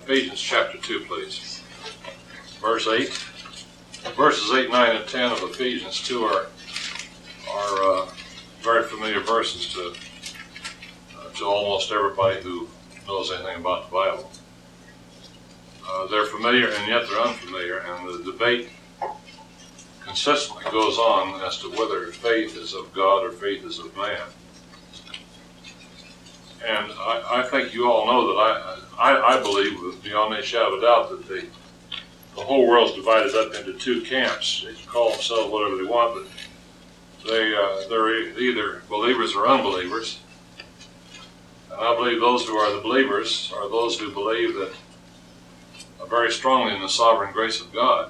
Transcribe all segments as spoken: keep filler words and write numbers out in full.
Ephesians chapter two, please. Verse eight. Verses eight, nine, and ten of Ephesians two are, are uh, very familiar verses to, uh, to almost everybody who knows anything about the Bible. Uh, they're familiar and yet they're unfamiliar, and the debate consistently goes on as to whether faith is of God or faith is of man. And I, I think you all know that I, I, I believe beyond a shadow of a doubt that the, the whole world's divided up into two camps. They can call themselves whatever they want, but they, uh, they're either believers or unbelievers. And I believe those who are the believers are those who believe that uh, very strongly in the sovereign grace of God.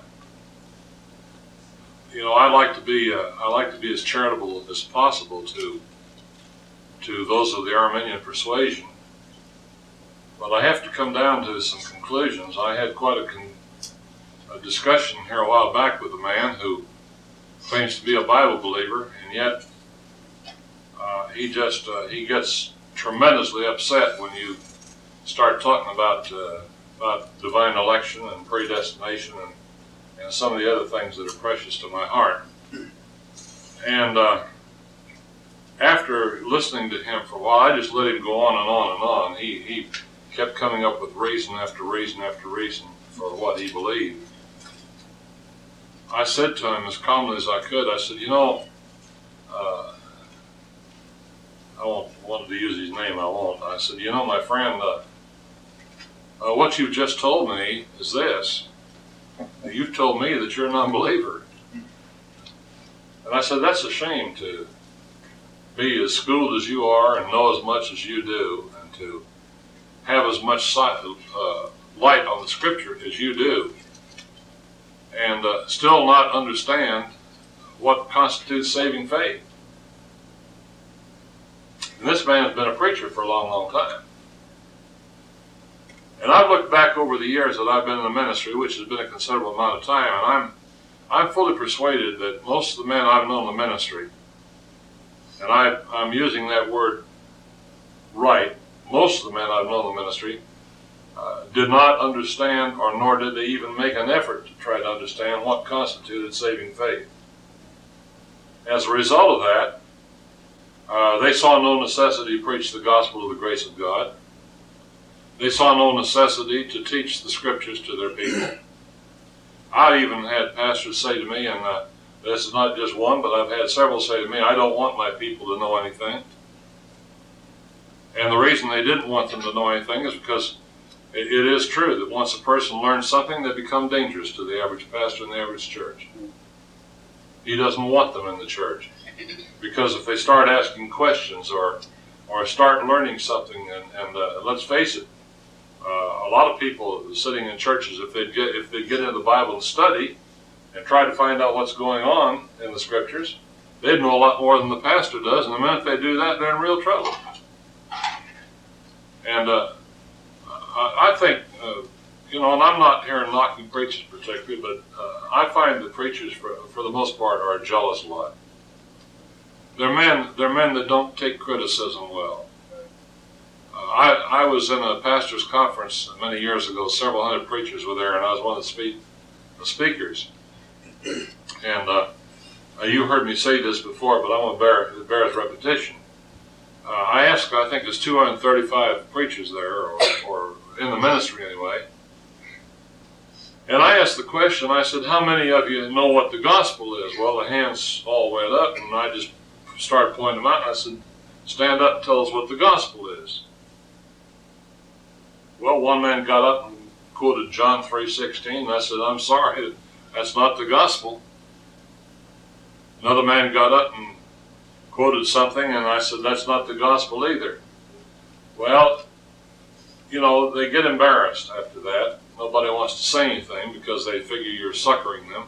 You know, I like to be uh, I like to be as charitable as possible to to those of the Arminian persuasion, but I have to come down to some conclusions. I had quite a, con- a discussion here a while back with a man who claims to be a Bible believer, and yet uh, he just uh, he gets tremendously upset when you start talking about uh, about divine election and predestination and and some of the other things that are precious to my heart. And uh, after listening to him for a while, I just let him go on and on and on. He, he kept coming up with reason after reason after reason for what he believed. I said to him as calmly as I could, I said, you know, uh, I won't wanted to use his name, I won't. I said, you know, my friend, uh, uh, what you've just told me is this. You've told me that you're a non-believer. And I said, that's a shame to be as schooled as you are and know as much as you do and to have as much sight, uh, light on the Scripture as you do and uh, still not understand what constitutes saving faith. And this man has been a preacher for a long, long time. And I've looked back over the years that I've been in the ministry, which has been a considerable amount of time, and I'm I'm fully persuaded that most of the men I've known in the ministry, and I, I'm using that word right, most of the men I've known in the ministry uh, did not understand, or nor did they even make an effort to try to understand what constituted saving faith. As a result of that, uh, they saw no necessity to preach the gospel of the grace of God. They saw no necessity to teach the Scriptures to their people. I even had pastors say to me, and uh, this is not just one, but I've had several say to me, I don't want my people to know anything. And the reason they didn't want them to know anything is because it, it is true that once a person learns something, they become dangerous to the average pastor in the average church. He doesn't want them in the church. Because if they start asking questions or, or start learning something, and, and uh, let's face it, Uh, a lot of people sitting in churches, if they get if they get into the Bible and study and try to find out what's going on in the Scriptures, they'd know a lot more than the pastor does. And the minute they do that, they're in real trouble. And uh, I, I think, uh, you know, and I'm not here knocking preachers particularly, but uh, I find that preachers, for for the most part, are a jealous lot. They're men. They're men that don't take criticism well. I, I was in a pastor's conference many years ago. Several hundred preachers were there, and I was one of the, speak, the speakers. And uh, you heard me say this before, but I won't bear it bears repetition. Uh, I asked, I think there's two hundred thirty-five preachers there, or, or in the ministry anyway. And I asked the question, I said, how many of you know what the gospel is? Well, the hands all went up, and I just started pointing them out, and I said, stand up and tell us what the gospel is. Well, one man got up and quoted John three sixteen, and I said, I'm sorry, that's not the gospel. Another man got up and quoted something, and I said, that's not the gospel either. Well, you know, they get embarrassed after that. Nobody wants to say anything because they figure you're succering them.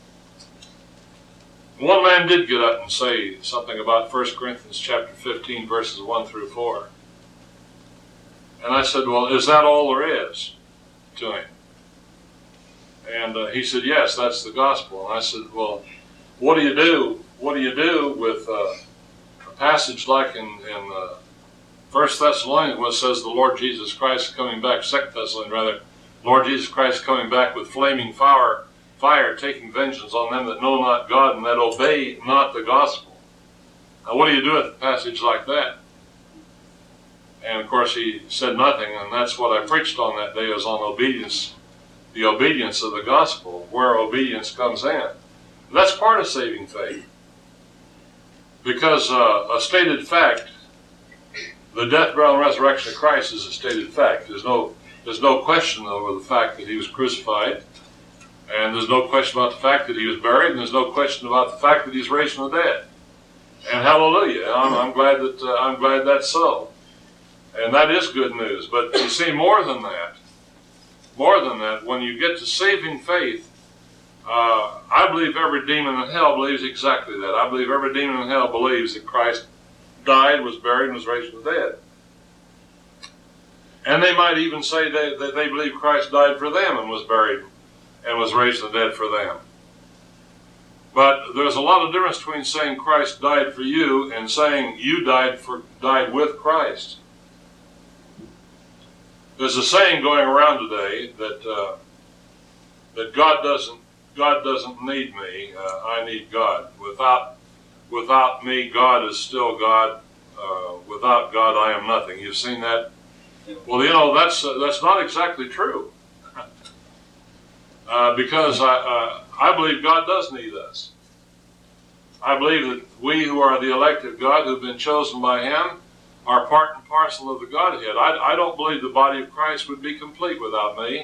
One man did get up and say something about First Corinthians chapter fifteen, verses one through four. And I said, well, is that all there is to him? And uh, he said, yes, that's the gospel. And I said, well, what do you do? What do you do with uh, a passage like in, in uh, First Thessalonians, where it says the Lord Jesus Christ is coming back, Second Thessalonians rather, Lord Jesus Christ coming back with flaming fire, fire, taking vengeance on them that know not God and that obey not the gospel. Now, what do you do with a passage like that? And of course, he said nothing, and that's what I preached on that day, was on obedience, the obedience of the gospel, where obedience comes in. That's part of saving faith. Because uh, a stated fact, the death, burial, and resurrection of Christ is a stated fact. There's no, there's no question over the fact that he was crucified, and there's no question about the fact that he was buried, and there's no question about the fact that he's raised from the dead. And hallelujah, I'm, I'm glad that uh, I'm glad that's so. And that is good news. But you see, more than that, more than that, when you get to saving faith, uh, I believe every demon in hell believes exactly that. I believe every demon in hell believes that Christ died, was buried, and was raised from the dead. And they might even say they, that they believe Christ died for them and was buried and was raised from the dead for them. But there's a lot of difference between saying Christ died for you and saying you died for died with Christ. There's a saying going around today that uh, that God doesn't God doesn't need me. Uh, I need God. Without without me, God is still God. Uh, without God, I am nothing. You've seen that? Well, you know that's uh, that's not exactly true. uh, because I uh, I believe God does need us. I believe that we who are the elect of God, who've been chosen by Him, are part and parcel of the Godhead. I, I don't believe the body of Christ would be complete without me.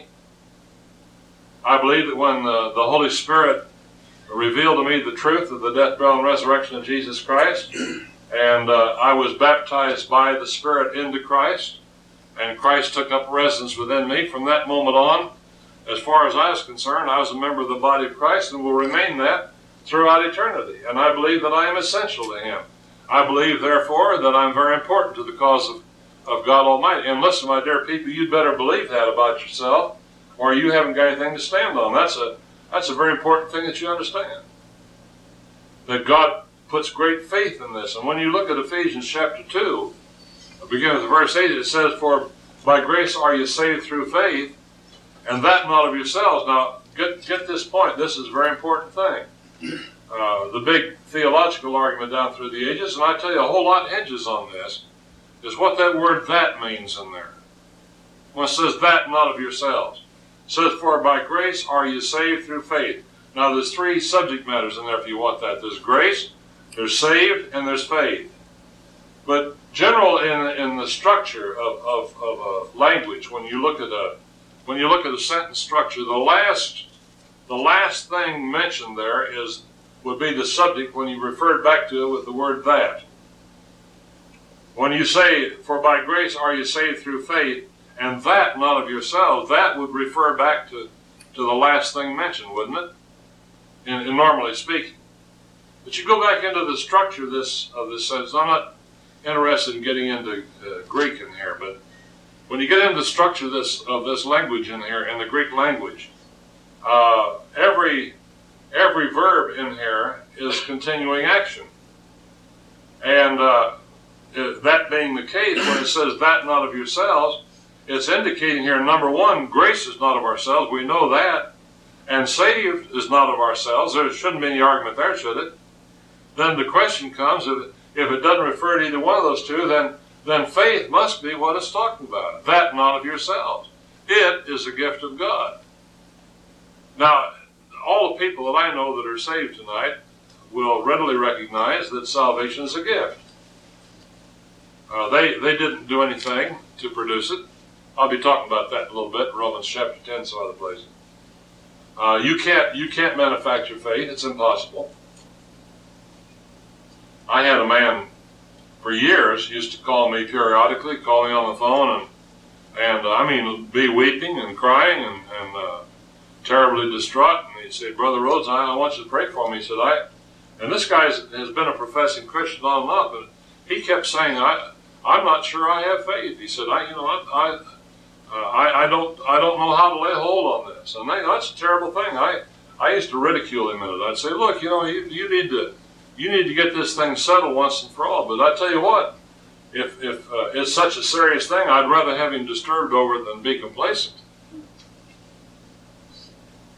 I believe that when the, the Holy Spirit revealed to me the truth of the death, burial, and resurrection of Jesus Christ, and uh, I was baptized by the Spirit into Christ, and Christ took up residence within me, from that moment on, as far as I was concerned, I was a member of the body of Christ and will remain that throughout eternity. And I believe that I am essential to Him. I believe, therefore, that I'm very important to the cause of, of God Almighty. And listen, my dear people, you'd better believe that about yourself, or you haven't got anything to stand on. That's a, that's a very important thing that you understand. That God puts great faith in this. And when you look at Ephesians chapter two, beginning with verse eight, it says, "For by grace are you saved through faith, and that not of yourselves." Now, get, get this point. This is a very important thing. Uh, the big theological argument down through the ages, and I tell you, a whole lot hinges on this, is what that word "that" means in there. When it says "that, not of yourselves," it says, "For by grace are you saved through faith." Now, there's three subject matters in there if you want that. There's grace, there's saved, and there's faith. But general in in the structure of, of, of a language, when you look at a when you look at a sentence structure, the last the last thing mentioned there is would be the subject when you referred back to it with the word "that." When you say, "For by grace are you saved through faith, and that not of yourselves," that would refer back to, to the last thing mentioned, wouldn't it? In, in normally speaking. But you go back into the structure of this, of this sentence. I'm not interested in getting into uh, Greek in here, but when you get into the structure of this, of this language in here, in the Greek language, uh, every every verb in here is continuing action. And uh, that being the case, when it says "that not of yourselves," it's indicating here, number one, grace is not of ourselves. We know that. And saved is not of ourselves. There shouldn't be any argument there, should it? Then the question comes, if, if it doesn't refer to either one of those two, then, then faith must be what it's talking about. That not of yourselves. It is a gift of God. Now, all the people that I know that are saved tonight will readily recognize that salvation is a gift. Uh, they, they didn't do anything to produce it. I'll be talking about that in a little bit, Romans chapter ten, some other places. Uh, you can't you can't manufacture faith. It's impossible. I had a man for years used to call me periodically, call me on the phone, and and uh, I mean be weeping and crying and, and uh, terribly distraught. And he'd say, "Brother Rhodes, I, I want you to pray for me." He said, "I," and this guy has been a professing Christian on and off, but he kept saying, "I I'm not sure I have faith." He said, "I you know I." I Uh, I, I don't I don't know how to lay hold on this," and they, that's a terrible thing. I I used to ridicule him in it. I'd say, "Look, you know, you, you need to you need to get this thing settled once and for all." But I tell you what, if if uh, it's such a serious thing, I'd rather have him disturbed over it than be complacent.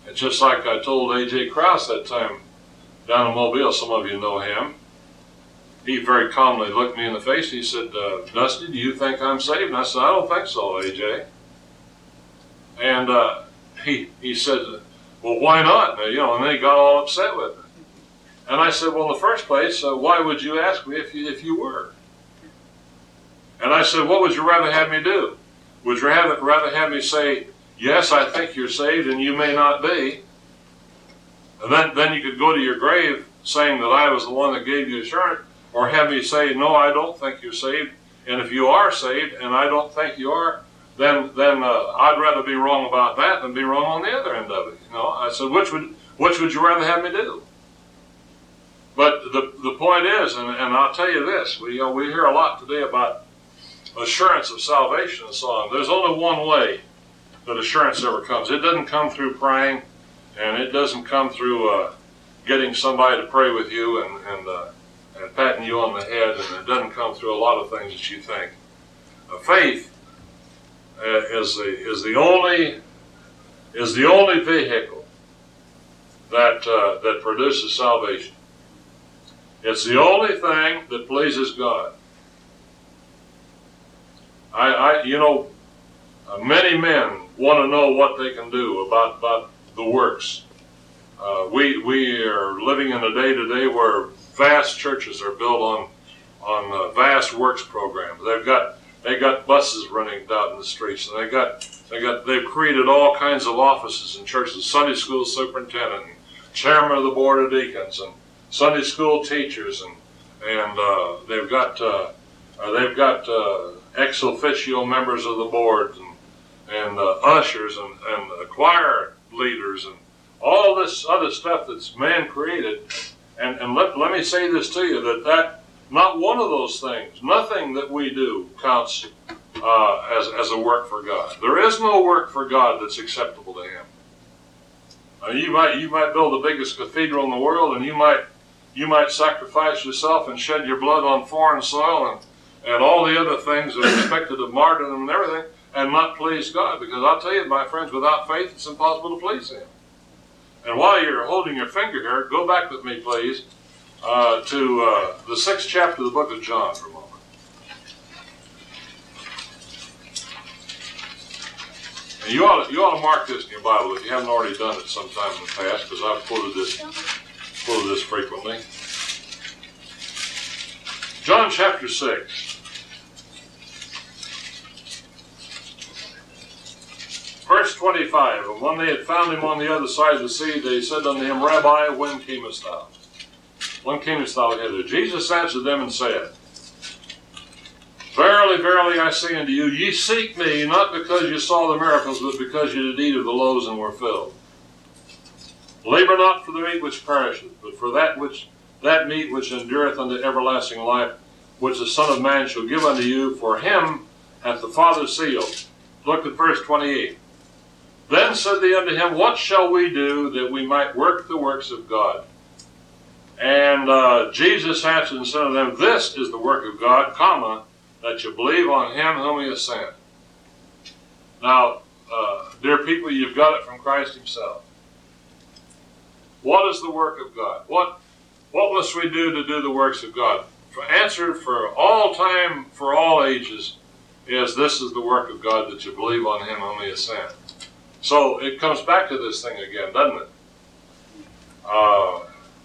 It's just like I told A J Krause that time down in Mobile. Some of you know him. He very calmly looked me in the face. He said, uh, Dusty, do you think I'm saved? And I said, I don't think so, A J. And uh, he he said, well, why not? You know, and then he got all upset with me. And I said, well, in the first place, uh, why would you ask me if you, if you were? And I said, what would you rather have me do? Would you rather, rather have me say, yes, I think you're saved and you may not be? And then, then you could go to your grave saying that I was the one that gave you assurance, or have me say, no, I don't think you're saved, and if you are saved and I don't think you are, then then uh, I'd rather be wrong about that than be wrong on the other end of it. You know, I said, which would which would you rather have me do? But the the point is, and, and I'll tell you this, we you know, we hear a lot today about assurance of salvation and so on. There's only one way that assurance ever comes. It doesn't come through praying, and it doesn't come through uh, getting somebody to pray with you and and, uh, and patting you on the head, and it doesn't come through a lot of things that you think. Uh, faith uh, is the is the only is the only vehicle that uh, that produces salvation. It's the only thing that pleases God. I, I you know, uh, many men want to know what they can do about about the works. Uh, we we are living in a day today where vast churches are built on on uh, vast works programs. They've got they got buses running out in the streets, and they got they got they've created all kinds of offices in churches. Sunday school superintendent, and chairman of the board of deacons, and Sunday school teachers, and and uh, they've got uh, uh, they've got uh, ex officio members of the board, and and uh, ushers, and and uh, choir leaders, and all this other stuff that's man created. And, and let, let me say this to you, that, that not one of those things, nothing that we do counts uh, as, as a work for God. There is no work for God that's acceptable to Him. Uh, you might you might build the biggest cathedral in the world, and you might you might sacrifice yourself and shed your blood on foreign soil, and, and all the other things that are expected of martyrdom and everything, and not please God. Because I'll tell you, my friends, without faith, it's impossible to please Him. And while you're holding your finger here, go back with me, please, uh, to uh, the sixth chapter of the book of John for a moment. And you ought to, you ought to mark this in your Bible if you haven't already done it sometime in the past, because I've quoted this, quoted this frequently. John chapter six. Verse twenty-five, and when they had found him on the other side of the sea, they said unto him, Rabbi, when camest thou? When camest thou hither? Jesus answered them and said, Verily, verily, I say unto you, ye seek me, not because you saw the miracles, but because you did eat of the loaves and were filled. Labor not for the meat which perisheth, but for that which that meat which endureth unto everlasting life, which the Son of Man shall give unto you, for him hath the Father sealed. Look at verse twenty-eight. Then said they unto him, What shall we do that we might work the works of God? And uh, Jesus answered and said unto them, This is the work of God, comma, that you believe on him whom he has sent. Now, uh, dear people, you've got it from Christ himself. What is the work of God? What, what must we do to do the works of God? For answer for all time, for all ages, is this is the work of God, that you believe on him whom he has sent. So it comes back to this thing again, doesn't it? Uh,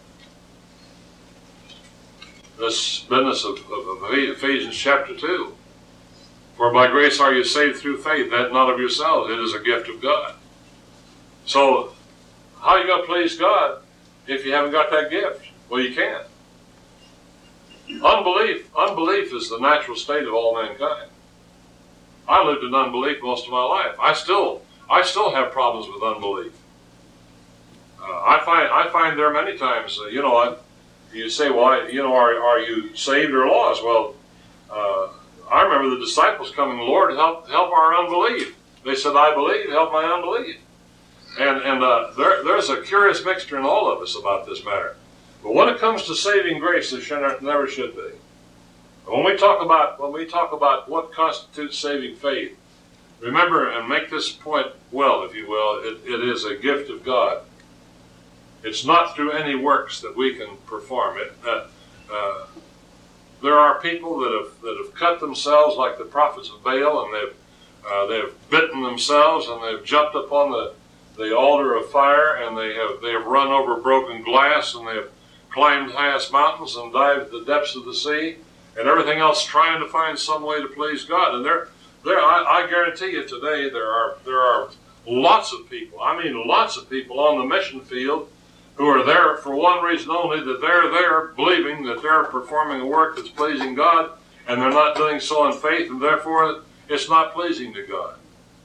this business of, of, of Ephesians chapter two. For by grace are you saved through faith, that not of yourselves, it is a gift of God. So how are you going to please God if you haven't got that gift? Well, you can't. Unbelief, unbelief is the natural state of all mankind. I lived in unbelief most of my life. I still, I still have problems with unbelief. Uh, I find, I find there many times, uh, you know, I, you say, well, I, you know, are are you saved or lost? Well, uh, I remember the disciples coming, Lord, help help our unbelief. They said, I believe, help my unbelief. And and uh, there there's a curious mixture in all of us about this matter. But when it comes to saving grace, there should, never should be. When we talk about when we talk about what constitutes saving faith, Remember, and make this point well, if you will, it, it is a gift of God. It's not through any works that we can perform it. Uh, uh, there are people that have that have cut themselves like the prophets of Baal, and they've uh, they've bitten themselves, and they've jumped upon the, the altar of fire, and they have they have run over broken glass, and they have climbed highest mountains and dived the depths of the sea, and everything else, trying to find some way to please God. And there, there, I, I guarantee you today there are there are lots of people. I mean, lots of people on the mission field who are there for one reason only, that they're there believing that they're performing a work that's pleasing God, and they're not doing so in faith, and therefore it's not pleasing to God.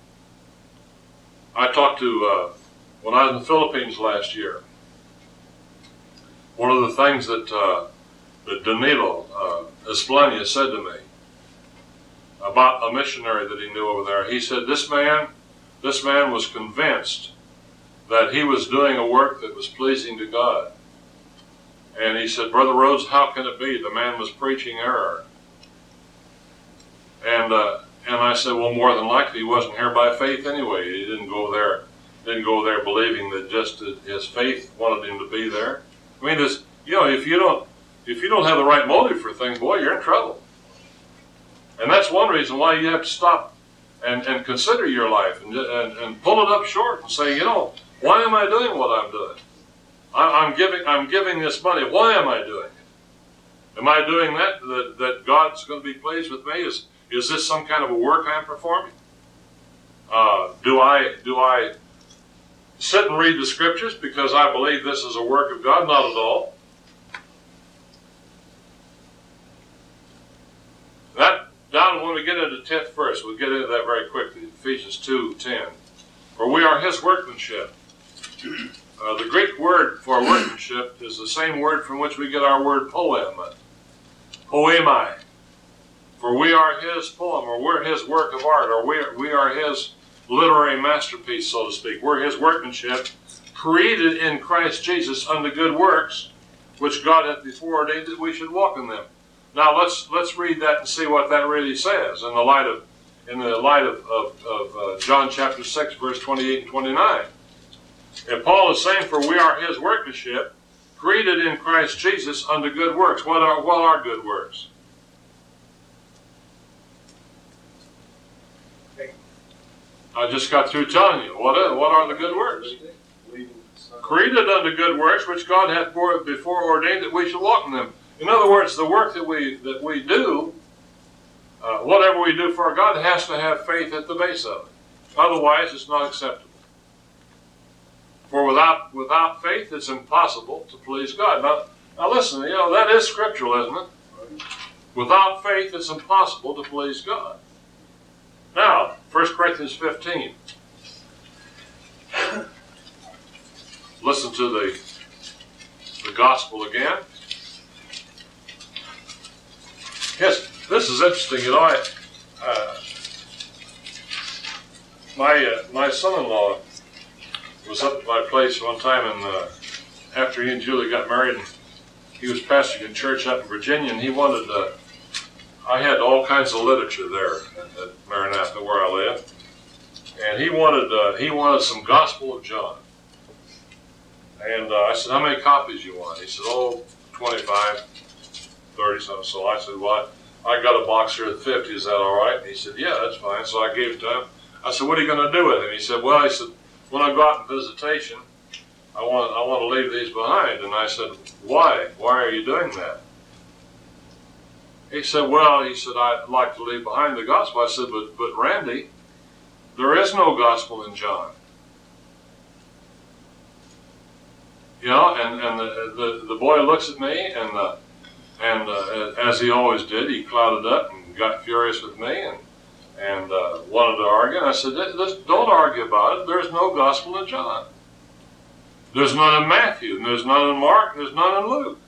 I talked to, uh, when I was in the Philippines last year, one of the things that, uh, that Danilo uh, Esplania said to me about a missionary that he knew over there, he said, this man, this man was convinced that he was doing a work that was pleasing to God. And he said, Brother Rhodes, how can it be? The man was preaching error. And uh, and I said, well, more than likely he wasn't here by faith anyway. He didn't go there, didn't go there believing that just his faith wanted him to be there. I mean, this, you know, if you don't if you don't have the right motive for things, boy, you're in trouble. And that's one reason why you have to stop and, and consider your life and, and and pull it up short and say, you know, why am I doing what I'm doing? I'm giving, I'm giving this money. Why am I doing it? Am I doing that, that, that God's going to be pleased with me? Is, is this some kind of a work I'm performing? Uh, do I, do I sit and read the scriptures because I believe this is a work of God? Not at all. That, down when we get into the tenth verse, we'll get into that very quickly. Ephesians two ten. For we are his workmanship. Uh, the Greek word for workmanship is the same word from which we get our word poem, poemi. For we are his poem, or we're his work of art, or we are, we are his literary masterpiece, so to speak. We're his workmanship, created in Christ Jesus unto good works, which God hath before ordained that we should walk in them. Now let's let's read that and see what that really says in the light of in the light of, of, of uh, John chapter six, verse twenty-eight and twenty-nine. And Paul is saying, for we are his workmanship, created in Christ Jesus unto good works. What are, what are good works? I just got through telling you. What are, what are the good works? Created unto good works, which God hath before ordained that we should walk in them. In other words, the work that we, that we do, uh, whatever we do for God, has to have faith at the base of it. Otherwise, it's not acceptable. For without without faith, it's impossible to please God. Now, now listen, you know, that is scriptural, isn't it? Without faith, it's impossible to please God. Now, First Corinthians fifteen. Listen to the, the gospel again. Yes, this is interesting. You know, I, uh, my, uh, my son-in-law was up at my place one time, and uh, after he and Julie got married, and he was pastoring a church up in Virginia, and he wanted, uh, I had all kinds of literature there at, at Maranatha where I live, and he wanted, uh, he wanted some Gospel of John. And uh, I said, how many copies you want? He said, oh, twenty-five, thirty something. So I said, well, I got a box here at fifty, is that all right? And he said, yeah, that's fine. So I gave it to him. I said, what are you going to do with him? He said, well, he said, when I go out in visitation, I want I want to leave these behind. And I said, why? Why are you doing that? He said, well, he said, I'd like to leave behind the gospel. I said, but but Randy, there is no gospel in John. You know, and, and the, the, the boy looks at me, and uh, and uh, as he always did, he clouded up and got furious with me, and and uh, wanted to argue. And I said, don't argue about it. There's no gospel in John. There's none in Matthew, and there's none in Mark, and there's none in Luke.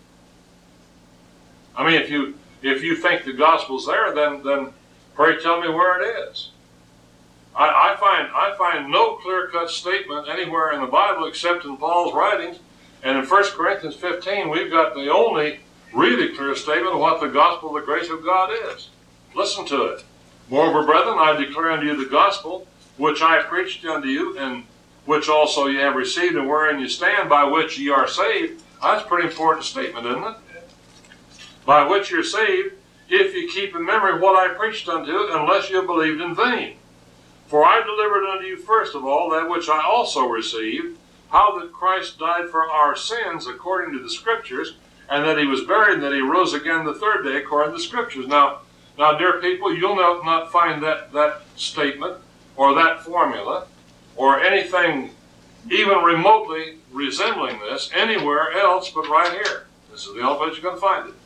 I mean, if you if you think the gospel's there, then then pray tell me where it is. I, I find I find no clear-cut statement anywhere in the Bible except in Paul's writings. And in First Corinthians fifteen, we've got the only really clear statement of what the gospel of the grace of God is. Listen to it. Moreover, brethren, I declare unto you the gospel, which I preached unto you, and which also ye have received, and wherein you stand, by which ye are saved. That's a pretty important statement, isn't it? By which you're saved, if you keep in memory what I preached unto you, unless you have believed in vain. For I delivered unto you first of all that which I also received, how that Christ died for our sins according to the Scriptures, and that he was buried, and that he rose again the third day according to the Scriptures. Now, now, dear people, you'll not, not find that, that statement or that formula or anything even remotely resembling this anywhere else but right here. This is the only place you're going to find it.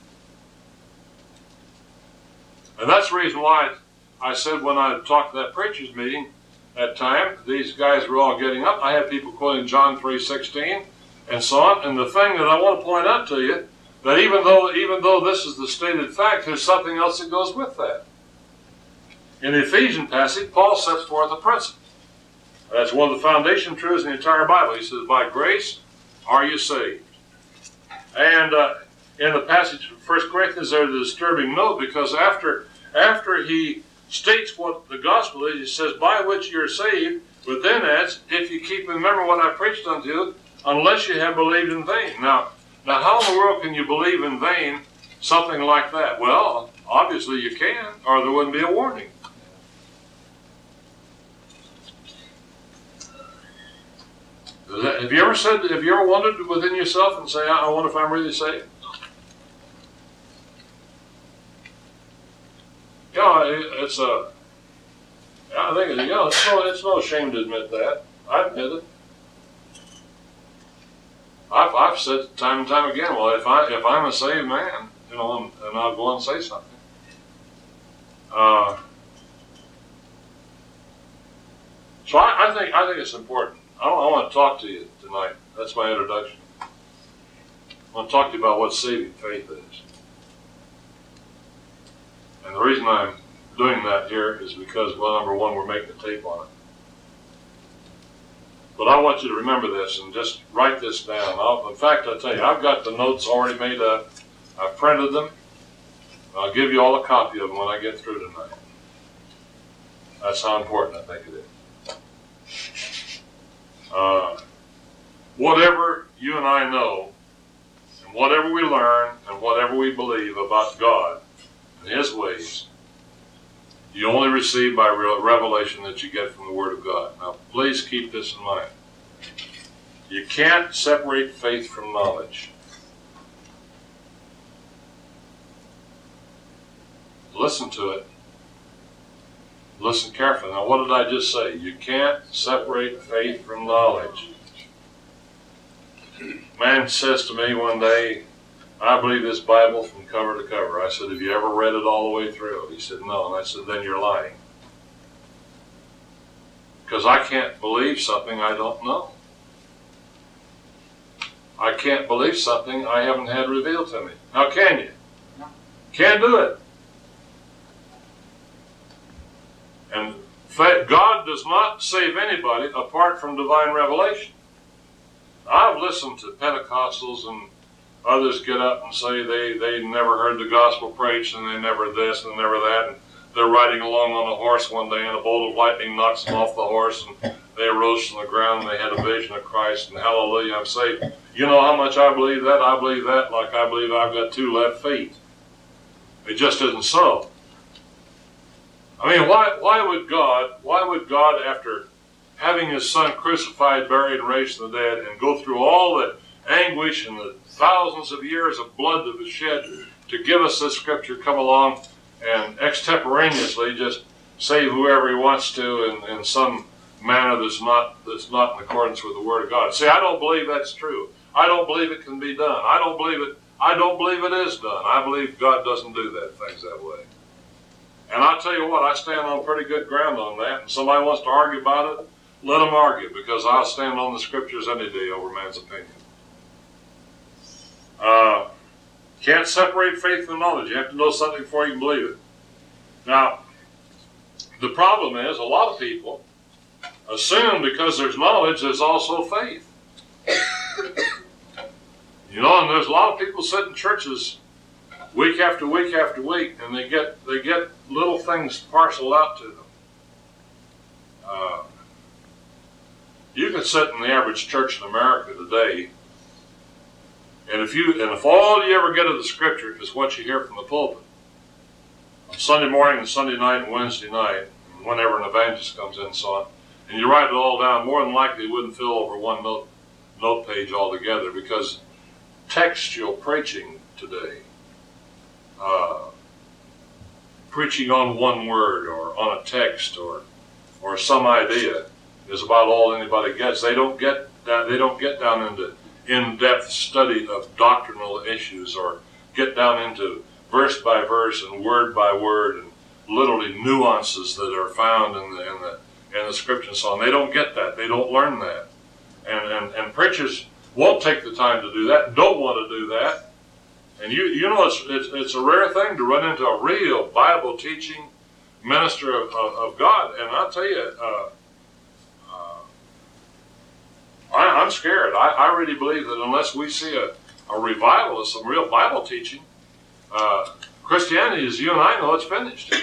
And that's the reason why I said when I talked at that preacher's meeting that time, these guys were all getting up. I had people quoting John three sixteen and so on. And the thing that I want to point out to you, that even though even though this is the stated fact, there's something else that goes with that. In the Ephesian passage, Paul sets forth a principle. That's one of the foundation truths in the entire Bible. He says, by grace are you saved. And uh, in the passage of First Corinthians, there's a disturbing note, because after, after he states what the gospel is, he says, by which you're saved, but then adds, if you keep in memory what I preached unto you, unless you have believed in vain. Now, now how in the world can you believe in vain something like that? Well, obviously you can, or there wouldn't be a warning. That, have you ever said, have you ever wondered within yourself and say, I wonder if I'm really saved? Yeah, it, it's a, I think, you know, it's no, it's no shame to admit that. I admit it. I've, I've said time and time again, well, if, I, if I'm a saved man, you know, and, and I'll go and say something. Uh, so I, I think I think it's important. I, I want to talk to you tonight. That's my introduction. I want to talk to you about what saving faith is. And the reason I'm doing that here is because, well, number one, we're making a tape on it. But I want you to remember this and just write this down. I'll, in fact, I tell you, I've got the notes already made up. I've printed them. I'll give you all a copy of them when I get through tonight. That's how important I think it is. Uh, whatever you and I know, and whatever we learn, and whatever we believe about God and His ways, you only receive by real revelation that you get from the Word of God. Now, please keep this in mind. You can't separate faith from knowledge. Listen to it. Listen carefully. Now, what did I just say? You can't separate faith from knowledge. Man says to me one day, I believe this Bible from cover to cover. I said, have you ever read it all the way through? He said, no. And I said, then you're lying. Because I can't believe something I don't know. I can't believe something I haven't had revealed to me. How can you? Can't do it. And God does not save anybody apart from divine revelation. I've listened to Pentecostals and others get up and say they, they never heard the gospel preached and they never this and never that. And they're riding along on a horse one day and a bolt of lightning knocks them off the horse and they arose from the ground and they had a vision of Christ and hallelujah, I'm saved. You know how much I believe that? I believe that like I believe I've got two left feet. It just isn't so. I mean, why why would God, why would God, after having His Son crucified, buried, and raised from the dead, and go through all the anguish and the thousands of years of blood that was shed to give us this Scripture, come along and extemporaneously just save whoever He wants to in, in some manner that's not that's not in accordance with the Word of God? See, I don't believe that's true. I don't believe it can be done. I don't believe it. I don't believe it is done. I believe God doesn't do that things that way. And I tell you what, I stand on pretty good ground on that. And somebody wants to argue about it, let them argue, because I'll stand on the Scriptures any day over man's opinion. Uh, can't separate faith from knowledge. You have to know something before you can believe it. Now, the problem is a lot of people assume because there's knowledge, there's also faith. You know, and there's a lot of people sit in churches week after week after week, and they get they get little things parceled out to them. Uh, you can sit in the average church in America today, and if you and if all you ever get of the Scripture is what you hear from the pulpit on Sunday morning and Sunday night and Wednesday night, and whenever an evangelist comes in and so on, and you write it all down, more than likely it wouldn't fill over one note note page altogether, because textual preaching today, uh, preaching on one word or on a text or or some idea, is about all anybody gets. They don't get that. They don't get down into in-depth study of doctrinal issues, or get down into verse by verse and word by word and literally nuances that are found in the in the in the Scripture and so on. They don't get that. They don't learn that, and and and preachers won't take the time to do that. Don't want to do that. And you you know it's it's, it's a rare thing to run into a real Bible teaching minister of, of, of God. And I'll tell you, uh, uh, I, I'm scared. I, I really believe that unless we see a, a revival of some real Bible teaching, uh, Christianity, as you and I know, it's finished.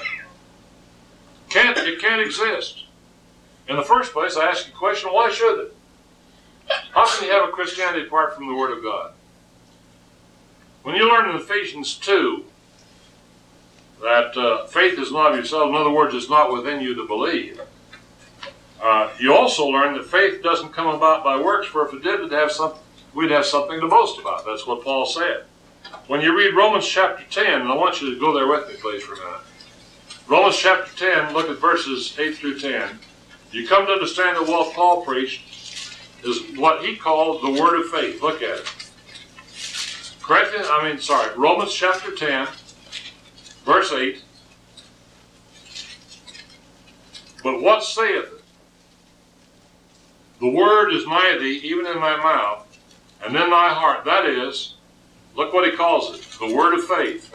Can't it can't exist. In the first place, I ask you a question: why should it? How can you have a Christianity apart from the Word of God? When you learn in Ephesians two that uh, faith is not of yourself, in other words, it's not within you to believe, uh, you also learn that faith doesn't come about by works, for if it did, it'd have some, we'd have something to boast about. That's what Paul said. When you read Romans chapter ten, and I want you to go there with me, please, for a minute. Romans chapter ten, look at verses eight through ten. You come to understand that what Paul preached is what he called the word of faith. Look at it. Corinthians, I mean, sorry, Romans chapter ten, verse eight. But what saith it? The word is nigh thee, even in thy mouth, and in thy heart. That is, look what he calls it, the word of faith,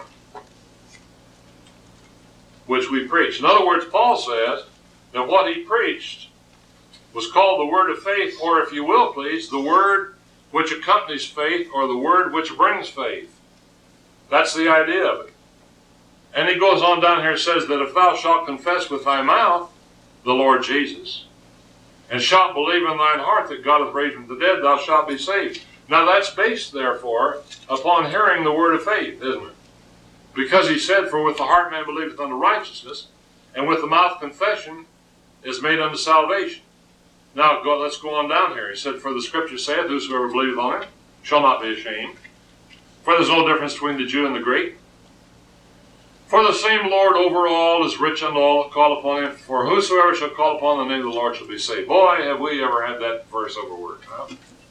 which we preach. In other words, Paul says that what he preached was called the word of faith, or if you will please, the word which accompanies faith, or the word which brings faith. That's the idea of it. And he goes on down here and says that if thou shalt confess with thy mouth the Lord Jesus, and shalt believe in thine heart that God hath raised him from the dead, thou shalt be saved. Now that's based, therefore, upon hearing the word of faith, isn't it? Because he said, for with the heart man believeth unto righteousness, and with the mouth confession is made unto salvation. Now, go, let's go on down here. He said, for the Scripture saith, whosoever believeth on him shall not be ashamed. For there's no difference between the Jew and the Greek. For the same Lord over all is rich unto all that call upon him. For whosoever shall call upon the name of the Lord shall be saved. Boy, have we ever had that verse overworked. Huh?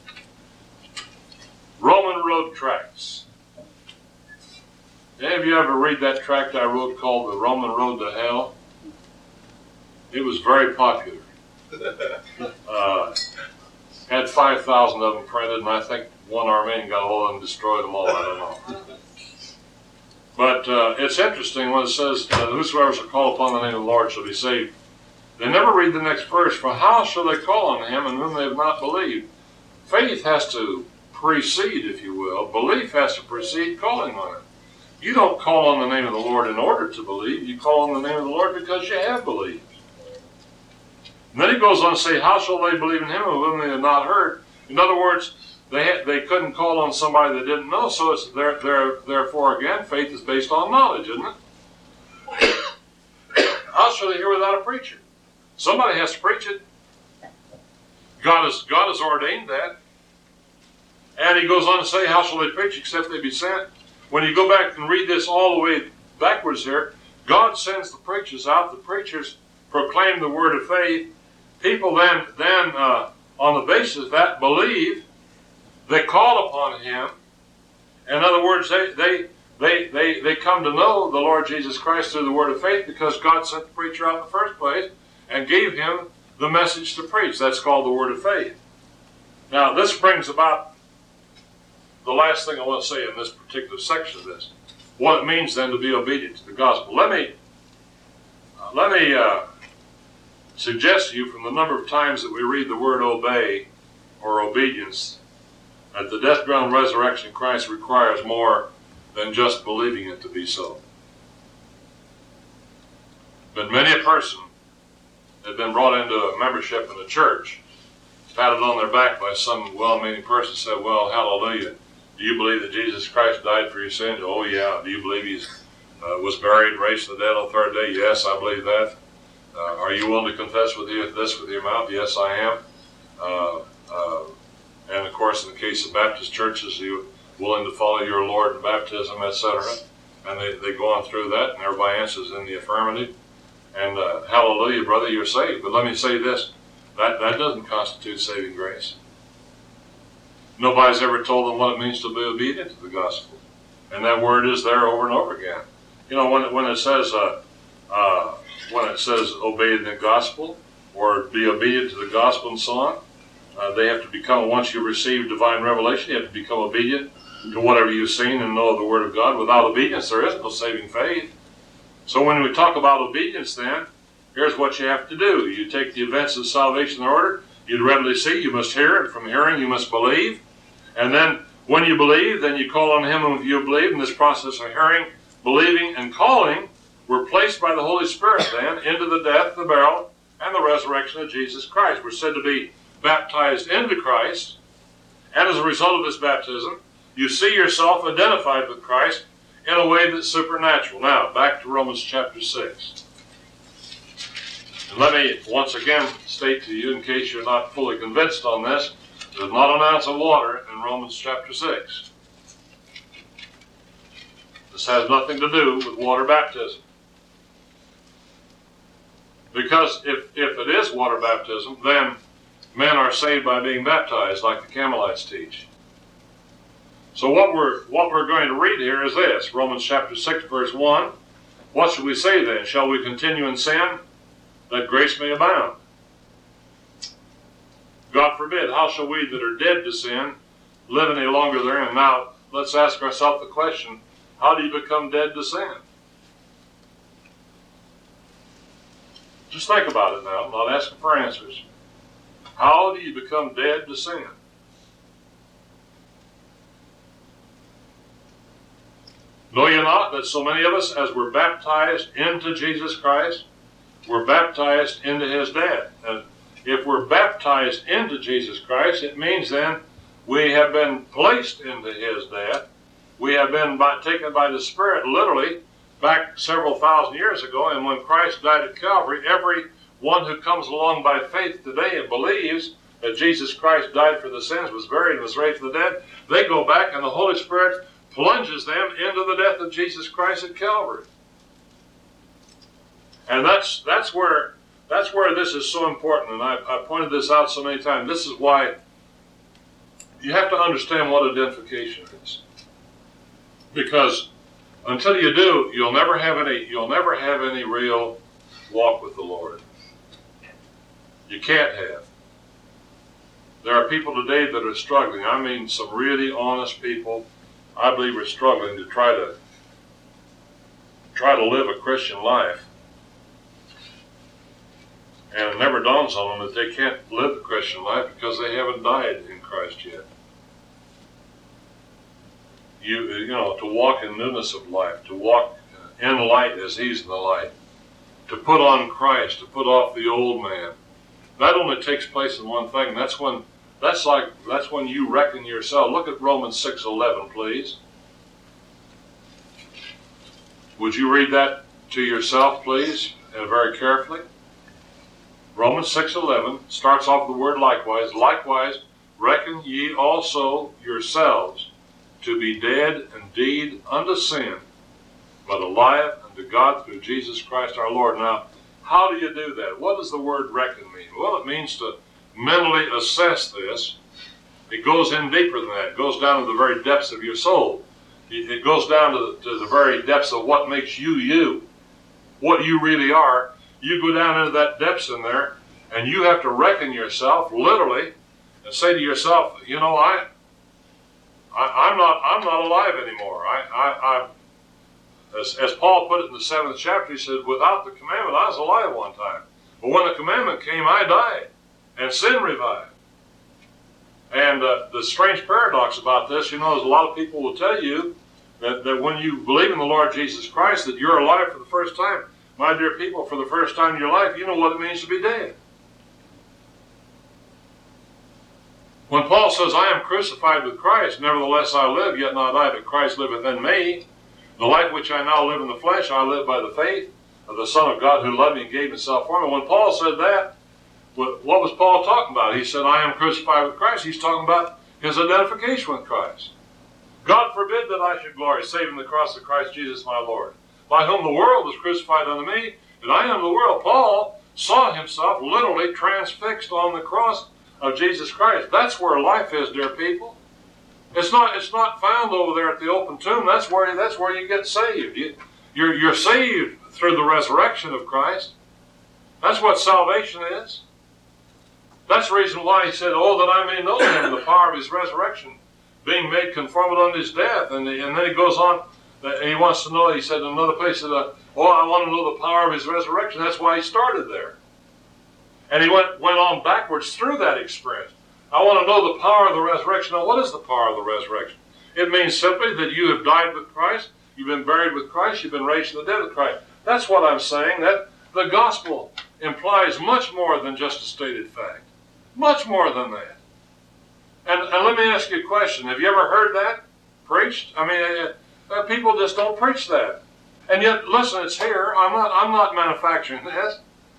Roman road tracts. Any of you ever read that tract I wrote called The Roman Road to Hell? It was very popular. Uh, had five thousand of them printed, and I think one Armenian got a hold of them and destroyed them all. I don't know. But uh, it's interesting when it says, uh, whosoever shall call upon the name of the Lord shall be saved. They never read the next verse. For how shall they call on him in whom they have not believed? Faith has to precede, if you will. Belief has to precede calling on it. You don't call on the name of the Lord in order to believe. You call on the name of the Lord because you have believed. And then he goes on to say, how shall they believe in him of whom they have not heard? In other words, they had, they couldn't call on somebody they didn't know, so it's there, there, therefore, again, faith is based on knowledge, isn't it? How shall they hear without a preacher? Somebody has to preach it. God has, God has ordained that. And he goes on to say, how shall they preach except they be sent? When you go back and read this all the way backwards here, God sends the preachers out. The preachers proclaim the word of faith. People then, then uh, on the basis of that, believe. They call upon him. In other words, they, they, they, they, they come to know the Lord Jesus Christ through the word of faith because God sent the preacher out in the first place and gave him the message to preach. That's called the word of faith. Now, this brings about the last thing I want to say in this particular section of this. What it means then to be obedient to the gospel. Let me, uh, let me uh, suggest to you from the number of times that we read the word obey or obedience, that the death, burial, and resurrection of Christ requires more than just believing it to be so. But many a person had been brought into a membership in a church, patted on their back by some well-meaning person, said, well, hallelujah, do you believe that Jesus Christ died for your sins? Oh, yeah. Do you believe he uh, was buried, raised from the dead on the third day? Yes, I believe that. Uh, are you willing to confess with you this with your mouth? Yes, I am. Uh, uh, and, of course, in the case of Baptist churches, are you willing to follow your Lord in baptism, et cetera? And they, they go on through that, and everybody answers in the affirmative. And uh, hallelujah, brother, you're saved. But let me say this, that, that doesn't constitute saving grace. Nobody's ever told them what it means to be obedient to the gospel. And that word is there over and over again. You know, when it, when it says uh, uh, when it says obey the gospel or be obedient to the gospel and so on, uh, they have to become, once you receive divine revelation, you have to become obedient to whatever you've seen and know of the word of God. Without obedience, there is no saving faith. So when we talk about obedience then, here's what you have to do. You take the events of salvation in order. You'd readily see, you must hear, and from hearing you must believe. And then when you believe, then you call on him whom you believe. In this process of hearing, believing, and calling, we're placed by the Holy Spirit then into the death, the burial, and the resurrection of Jesus Christ. We're said to be baptized into Christ. And as a result of this baptism, you see yourself identified with Christ in a way that's supernatural. Now, back to Romans chapter six. And let me once again state to you, in case you're not fully convinced on this, there's not an ounce of water in Romans chapter six. This has nothing to do with water baptism. Because if, if it is water baptism, then men are saved by being baptized, like the Carmelites teach. So what we're what we're going to read here is this, Romans chapter six, verse one. What should we say then? Shall we continue in sin, that grace may abound? God forbid. How shall we that are dead to sin live any longer therein? Now, let's ask ourselves the question, how do you become dead to sin? Just think about it now. I'm not asking for answers. How do you become dead to sin? Know ye not that so many of us, as were baptized into Jesus Christ, were baptized into his death? And if we're baptized into Jesus Christ, it means then we have been placed into his death. We have been by, taken by the Spirit literally back several thousand years ago. And when Christ died at Calvary, every one who comes along by faith today and believes that Jesus Christ died for the sins, was buried, and was raised from the dead, they go back and the Holy Spirit plunges them into the death of Jesus Christ at Calvary. And that's that's where that's where this is so important, and I, I pointed this out so many times. This is why you have to understand what identification is. Because until you do, you'll never have any you'll never have any real walk with the Lord. You can't have. There are people today that are struggling. I mean, some really honest people, I believe, are struggling to try to try to live a Christian life. And it never dawns on them that they can't live the Christian life because they haven't died in Christ yet. You, you know, to walk in newness of life, to walk in light as he's in the light, to put on Christ, to put off the old man. That only takes place in one thing. That's when that's like that's when you reckon yourself. Look at Romans six eleven, please. Would you read that to yourself, please, and very carefully? Romans six eleven starts off with the word likewise. Likewise, reckon ye also yourselves to be dead indeed unto sin, but alive unto God through Jesus Christ our Lord. Now, how do you do that? What does the word reckon mean? Well, it means to mentally assess this. It goes in deeper than that. It goes down to the very depths of your soul. It goes down to the, to the very depths of what makes you you, what you really are. You go down into that depths in there, and you have to reckon yourself literally and say to yourself, you know, I, I I'm not I'm not alive anymore. I I, I as, as Paul put it in the seventh chapter, he said, without the commandment, I was alive one time. But when the commandment came, I died, and sin revived. And uh, the strange paradox about this, you know, is a lot of people will tell you That, that when you believe in the Lord Jesus Christ, that you're alive for the first time. My dear people, for the first time in your life, you know what it means to be dead. When Paul says, I am crucified with Christ, nevertheless I live, yet not I, but Christ liveth in me. The life which I now live in the flesh, I live by the faith of the Son of God who loved me and gave himself for me. When Paul said that, what was Paul talking about? He said, I am crucified with Christ. He's talking about his identification with Christ. God forbid that I should glory, save in the cross of Christ Jesus my Lord, by whom the world was crucified unto me, and I am the world. Paul saw himself literally transfixed on the cross of Jesus Christ. That's where life is, dear people. It's not, it's not found over there at the open tomb. That's where, that's where you get saved. You, you're, you're saved through the resurrection of Christ. That's what salvation is. That's the reason why he said, oh, that I may know him, the power of his resurrection, being made conformable unto his death. And, and then he goes on, and he wants to know, he said in another place, that, uh, oh, I want to know the power of his resurrection. That's why he started there. And he went, went on backwards through that experience. I want to know the power of the resurrection. Now, what is the power of the resurrection? It means simply that you have died with Christ, you've been buried with Christ, you've been raised from the dead with Christ. That's what I'm saying. That the gospel implies much more than just a stated fact. Much more than that. And, and let me ask you a question. Have you ever heard that preached? I mean, uh, uh, people just don't preach that. And yet, listen, it's here. I'm not, I'm not manufacturing this.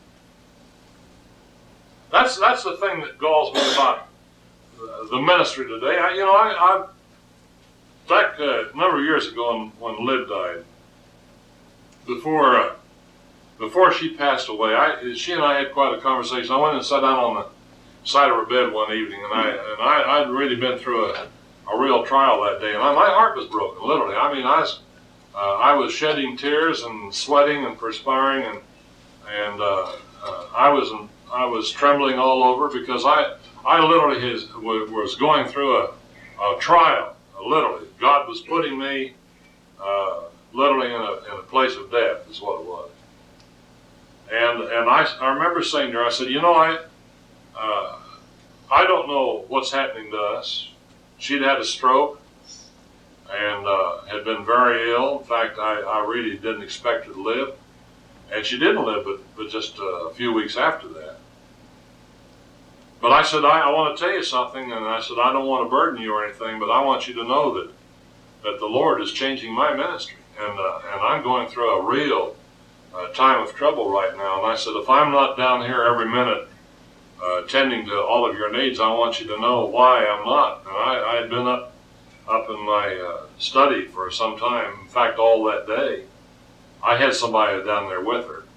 That's, that's the thing that galls me about the ministry today. I, you know, I, I back uh, a number of years ago when, when Liv died, before uh, before she passed away, I, she and I had quite a conversation. I went and sat down on the side of her bed one evening, and I and I, I'd really been through a, a real trial that day, and I, my heart was broken, literally. I mean, I was uh, I was shedding tears and sweating and perspiring, and and uh, uh, I was I was trembling all over because I I literally has, was going through a, a trial. Literally, God was putting me uh, literally in a in a place of death, is what it was. And and I I remember saying to her, I said, you know, I. Uh, I don't know what's happening to us. She'd had a stroke and uh, had been very ill. In fact, I, I really didn't expect her to live. And she didn't live, but, but just a few weeks after that. But I said, I, I want to tell you something, and I said, I don't want to burden you or anything, but I want you to know that, that the Lord is changing my ministry. And, uh, and I'm going through a real uh, time of trouble right now. And I said, if I'm not down here every minute, Uh, tending to all of your needs, I want you to know why I'm not. And I, I had been up up in my uh, study for some time. In fact, all that day, I had somebody down there with her.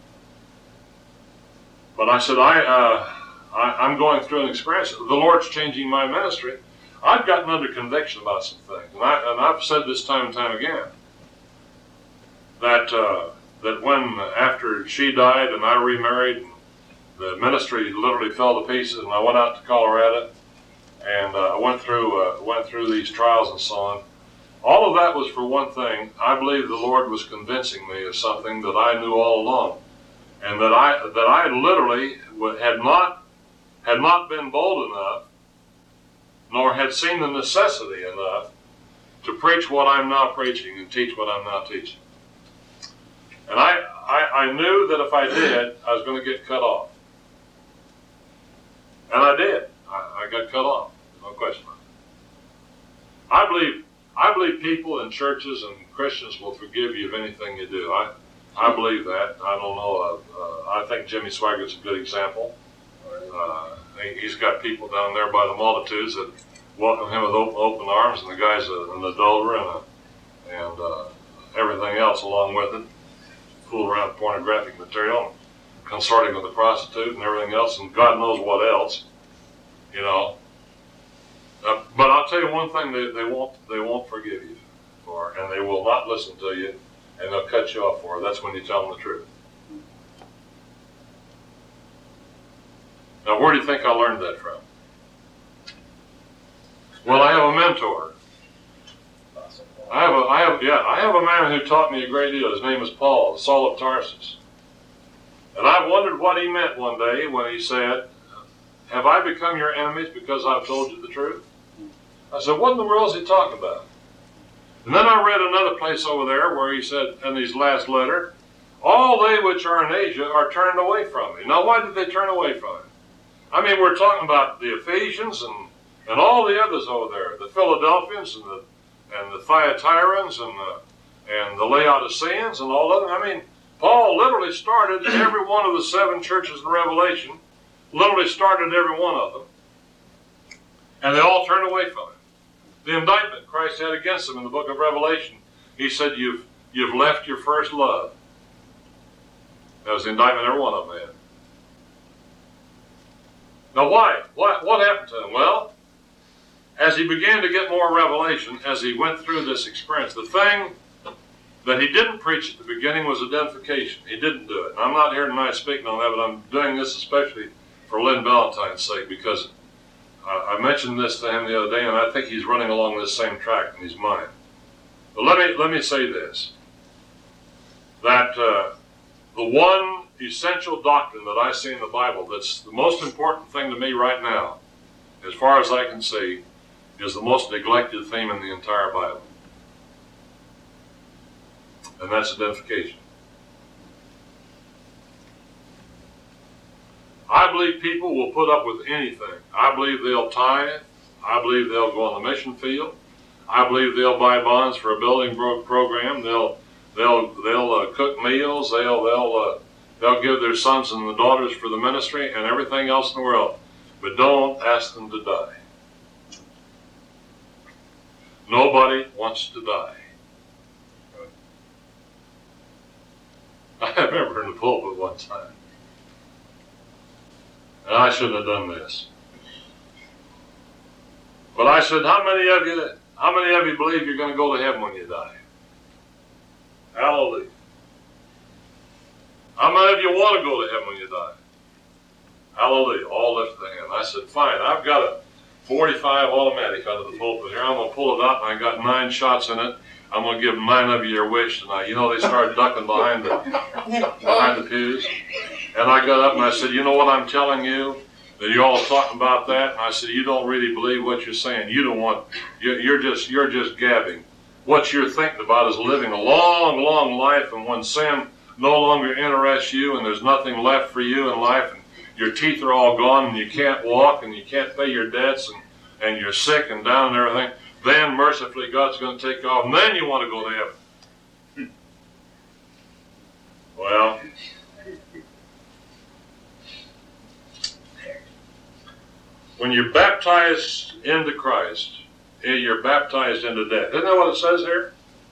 But I said, I, uh, I, I'm going through an experience. The Lord's changing my ministry. I've gotten under conviction about some things. And, I, and I've said this time and time again, that, uh, that when, after she died and I remarried, the ministry literally fell to pieces, and I went out to Colorado, and uh, I went through uh, went through these trials and so on. All of that was for one thing. I believe the Lord was convincing me of something that I knew all along, and that I that I literally had not had not been bold enough, nor had seen the necessity enough to preach what I'm now preaching and teach what I'm now teaching. And I I, I knew that if I did, I was going to get cut off. And I did. I, I got cut off. No question about it. I believe, I believe people and churches and Christians will forgive you of anything you do. I, I believe that. I don't know. Uh, uh, I think Jimmy Swaggart's a good example. Uh, he, he's got people down there by the multitudes that welcome him with open, open arms, and the guy's a, an adulterer and, a, and uh, everything else along with it. Fool around with pornographic material, consorting with a prostitute and everything else, and God knows what else, you know. Uh, but I'll tell you one thing: they, they won't they won't forgive you for, and they will not listen to you, and they'll cut you off for. That's when you tell them the truth. Now, where do you think I learned that from? Well, I have a mentor. I have a I have yeah I have a man who taught me a great deal. His name is Paul, Saul of Tarsus. And I wondered what he meant one day when he said, have I become your enemies because I've told you the truth? I said, what in the world is he talking about? And then I read another place over there where he said in his last letter, all they which are in Asia are turned away from me. Now, why did they turn away from him? I mean, we're talking about the Ephesians and, and all the others over there, the Philadelphians and the and the Thyatirans and the, and the Laodiceans and all of them. I mean, Paul literally started every one of the seven churches in Revelation, literally started every one of them, and they all turned away from him. The indictment Christ had against them in the book of Revelation, he said, you've, you've left your first love. That was the indictment every one of them had. Now why? What, what happened to him? Well, as he began to get more revelation, as he went through this experience, the thing that he didn't preach at the beginning was identification. He didn't do it. And I'm not here tonight speaking on that, but I'm doing this especially for Lynn Valentine's sake, because I, I mentioned this to him the other day, and I think he's running along this same track in his mind. But let me, let me say this, that uh, the one essential doctrine that I see in the Bible that's the most important thing to me right now, as far as I can see, is the most neglected theme in the entire Bible. And that's identification. I believe people will put up with anything. I believe they'll tithe. I believe they'll go on the mission field. I believe they'll buy bonds for a building program. They'll they'll they'll uh, cook meals. They'll they'll uh, they'll give their sons and the daughters for the ministry and everything else in the world. But don't ask them to die. Nobody wants to die. I remember in the pulpit one time, and I shouldn't have done this, but I said, how many of you, how many of you believe you're going to go to heaven when you die? Hallelujah. How many of you want to go to heaven when you die? Hallelujah. All lifted the hand. I said, fine, I've got a forty-five automatic out of the pulpit here. I'm going to pull it out, and I got nine shots in it. I'm going to give nine of you your wish tonight. You know, they started ducking behind the behind the pews. And I got up and I said, you know what I'm telling you? That you're all talking about that. And I said, you don't really believe what you're saying. You don't want, you're just, you're just gabbing. What you're thinking about is living a long, long life, and when sin no longer interests you and there's nothing left for you in life, and your teeth are all gone and you can't walk and you can't pay your debts, and, and you're sick and down and everything, then mercifully God's going to take you off, and then you want to go to heaven. Well, when you're baptized into Christ, you're baptized into death. Isn't that what it says here?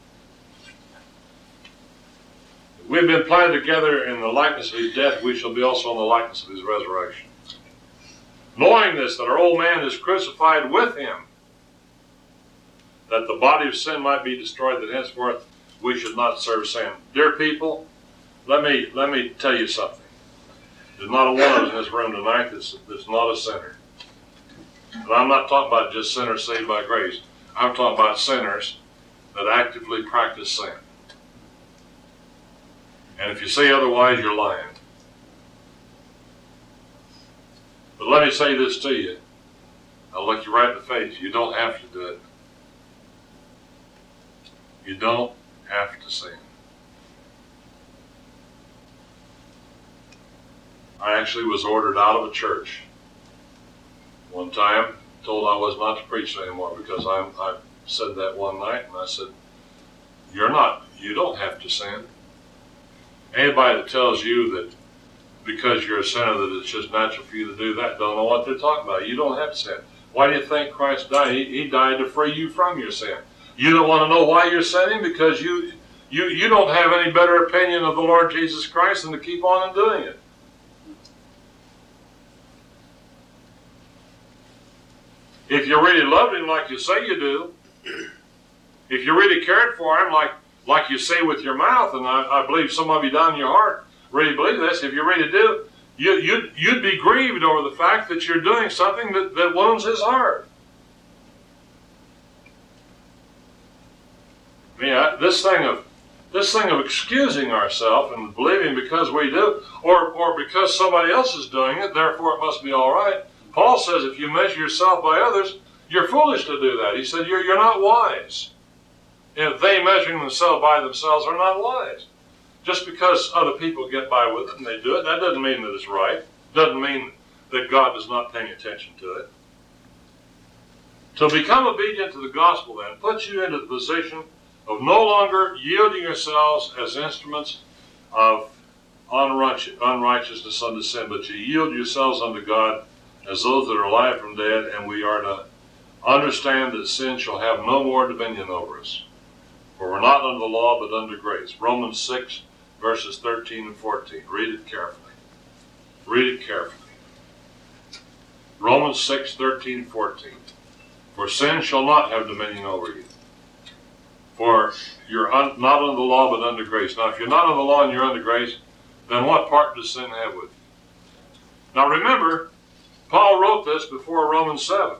We've been planted together in the likeness of his death, we shall be also in the likeness of his resurrection. Knowing this, that our old man is crucified with him, that the body of sin might be destroyed, that henceforth we should not serve sin. Dear people, let me let me tell you something. There's not a one of us in this room tonight that's, that's not a sinner. And I'm not talking about just sinners saved by grace. I'm talking about sinners that actively practice sin. And if you say otherwise, you're lying. But let me say this to you. I'll look you right in the face. You don't have to do it. You don't have to sin. I actually was ordered out of a church one time, told I was not to preach anymore because I, I said that one night, and I said, you're not, you don't have to sin. Anybody that tells you that because you're a sinner that it's just natural for you to do that don't know what they're talking about. You don't have to sin. Why do you think Christ died? He, he died to free you from your sin. You don't want to know why you're sinning because you, you, you don't have any better opinion of the Lord Jesus Christ than to keep on and doing it. If you really loved him like you say you do, if you really cared for him like, like you say with your mouth, and I, I believe some of you down in your heart really believe this, if you really do, you, you'd, you'd be grieved over the fact that you're doing something that, that wounds his heart. Yeah, this thing of this thing of excusing ourselves and believing because we do, or or because somebody else is doing it, therefore it must be all right. Paul says if you measure yourself by others, you're foolish to do that. He said you're you're not wise. if they measuring themselves by themselves are not wise. Just because other people get by with it and they do it, that doesn't mean that it's right. Doesn't mean that God is not paying attention to it. To become obedient to the gospel then puts you into the position of no longer yielding yourselves as instruments of unrighteousness unto sin, but you yield yourselves unto God as those that are alive from dead, and we are to understand that sin shall have no more dominion over us. For we're not under the law, but under grace. Romans six, verses thirteen and fourteen. Read it carefully. Read it carefully. Romans six, thirteen and fourteen. For sin shall not have dominion over you. For you're un- not under the law, but under grace. Now, if you're not under the law and you're under grace, then what part does sin have with you? Now remember, Paul wrote this before Romans seven.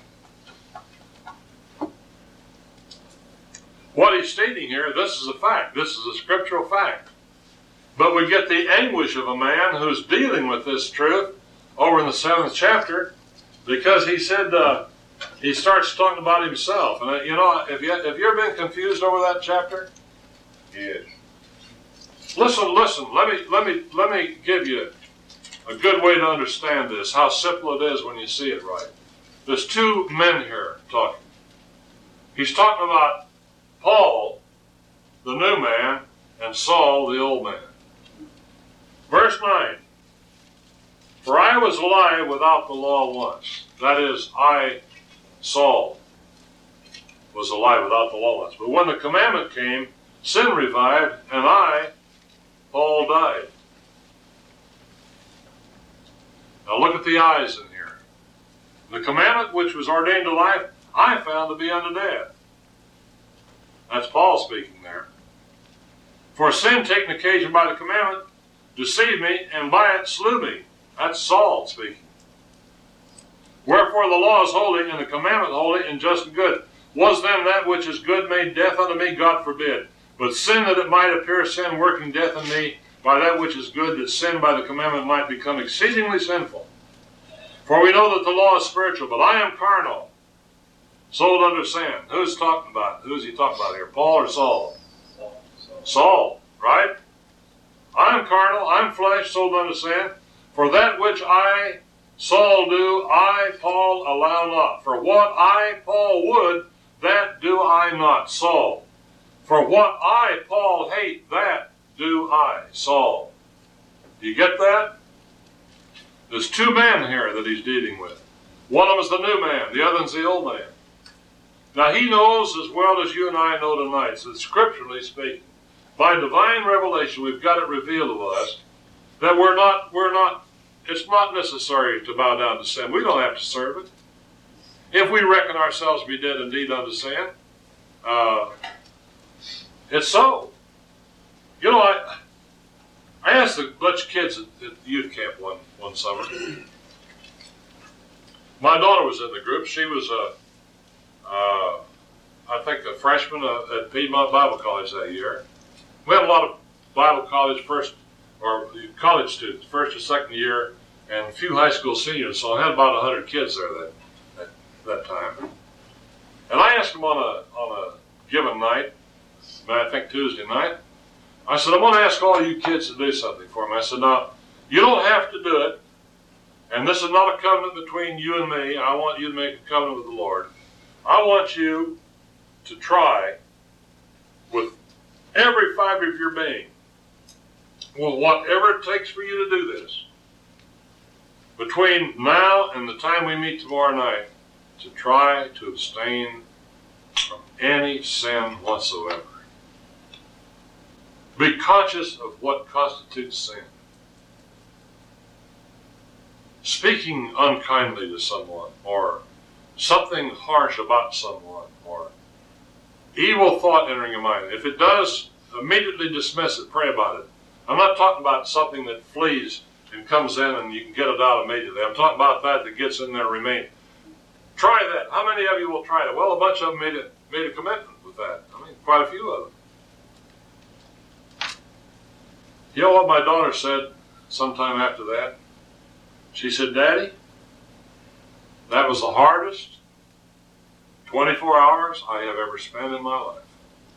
What he's stating here, this is a fact. This is a scriptural fact. But we get the anguish of a man who's dealing with this truth over in the seventh chapter, because he said, uh, he starts talking about himself. And uh, you know, have you, have you ever been confused over that chapter? Yes. Listen, listen, let me, let me, let me give you a good way to understand this, how simple it is when you see it right. There's two men here talking. He's talking about Paul, the new man, and Saul, the old man. Verse nine. For I was alive without the law once. That is, I, Saul, was alive without the law once. But when the commandment came, sin revived, and I, Paul, died. Now look at the eyes in here. The commandment which was ordained to life, I found to be unto death. That's Paul speaking there. For sin, taking occasion by the commandment, deceived me, and by it slew me. That's Saul speaking. Wherefore the law is holy, and the commandment holy, and just and good. Was then that which is good made death unto me? God forbid. But sin, that it might appear sin, working death in me, by that which is good, that sin by the commandment might become exceedingly sinful. For we know that the law is spiritual, but I am carnal, sold under sin. Who's talking about? Who's he talking about here? Paul or Saul? Saul. Saul. Saul, right? I'm carnal, I'm flesh, sold unto sin. For that which I, Saul, do, I, Paul, allow not. For what I, Paul, would, that do I not, Saul. For what I, Paul, hate, that do I, Saul. Do you get that? There's two men here that he's dealing with. One of them is the new man, the other one's the old man. Now he knows as well as you and I know tonight, so scripturally speaking, by divine revelation, we've got it revealed to us that we're not, we're not, it's not necessary to bow down to sin. We don't have to serve it. If we reckon ourselves to be dead indeed unto sin, uh, it's so. You know, I I asked a bunch of kids at, at youth camp one, one summer. My daughter was in the group. She was a, uh, I think, a freshman uh, at Piedmont Bible College that year. We had a lot of Bible college first, or college students, first or second year, and a few high school seniors. So I had about a hundred kids there that, that that time. And I asked them on a on a given night, I think Tuesday night. I said, I'm going to ask all you kids to do something for me. I said, now, you don't have to do it, and this is not a covenant between you and me. I want you to make a covenant with the Lord. I want you to try with every fiber of your being, with whatever it takes for you to do this, between now and the time we meet tomorrow night, to try to abstain from any sin whatsoever. Be conscious of what constitutes sin. Speaking unkindly to someone, or something harsh about someone, or evil thought entering your mind. If it does, immediately dismiss it. Pray about it. I'm not talking about something that flees and comes in and you can get it out immediately. I'm talking about that that gets in there and remains. Try that. How many of you will try it? Well, a bunch of them made a, made a commitment with that. I mean, quite a few of them. You know what my daughter said sometime after that? She said, Daddy, that was the hardest twenty-four hours I have ever spent in my life.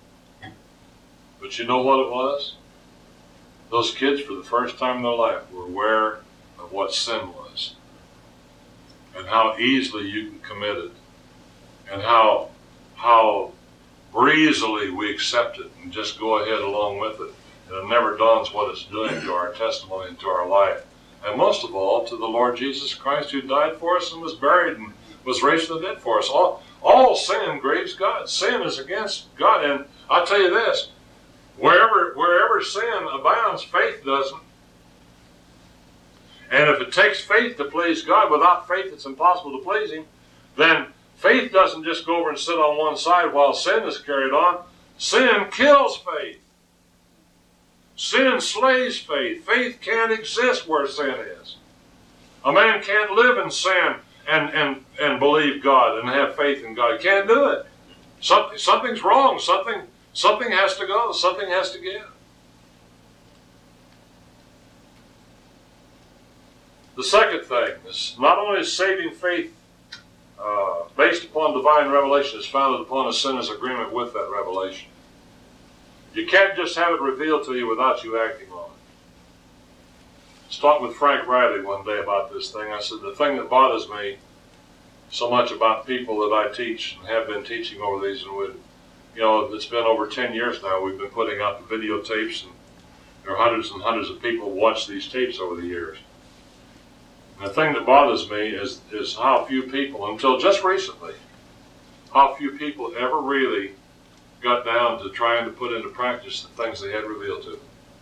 But you know what it was? Those kids, for the first time in their life, were aware of what sin was and how easily you can commit it and how how breezily we accept it and just go ahead along with it. And it never dawns what it's doing to our testimony and to our life. And most of all, to the Lord Jesus Christ, who died for us and was buried and was raised from the dead for us. All, all sin grieves God. Sin is against God. And I'll tell you this, wherever, wherever sin abounds, faith doesn't. And if it takes faith to please God, without faith it's impossible to please Him, then faith doesn't just go over and sit on one side while sin is carried on. Sin kills faith. Sin slays faith. Faith can't exist where sin is. A man can't live in sin and, and, and believe God and have faith in God. He can't do it. Something, something's wrong. Something, something has to go. Something has to give. The second thing is not only is saving faith uh, based upon divine revelation, is founded upon a sinner's agreement with that revelation. You can't just have it revealed to you without you acting on it. I was talking with Frank Riley one day about this thing. I said, the thing that bothers me so much about people that I teach and have been teaching over these, and with, you know, it's been over ten years now, we've been putting out the videotapes, and there are hundreds and hundreds of people who watch these tapes over the years. And the thing that bothers me is, is how few people, until just recently, how few people ever really got down to trying to put into practice the things they had revealed to them.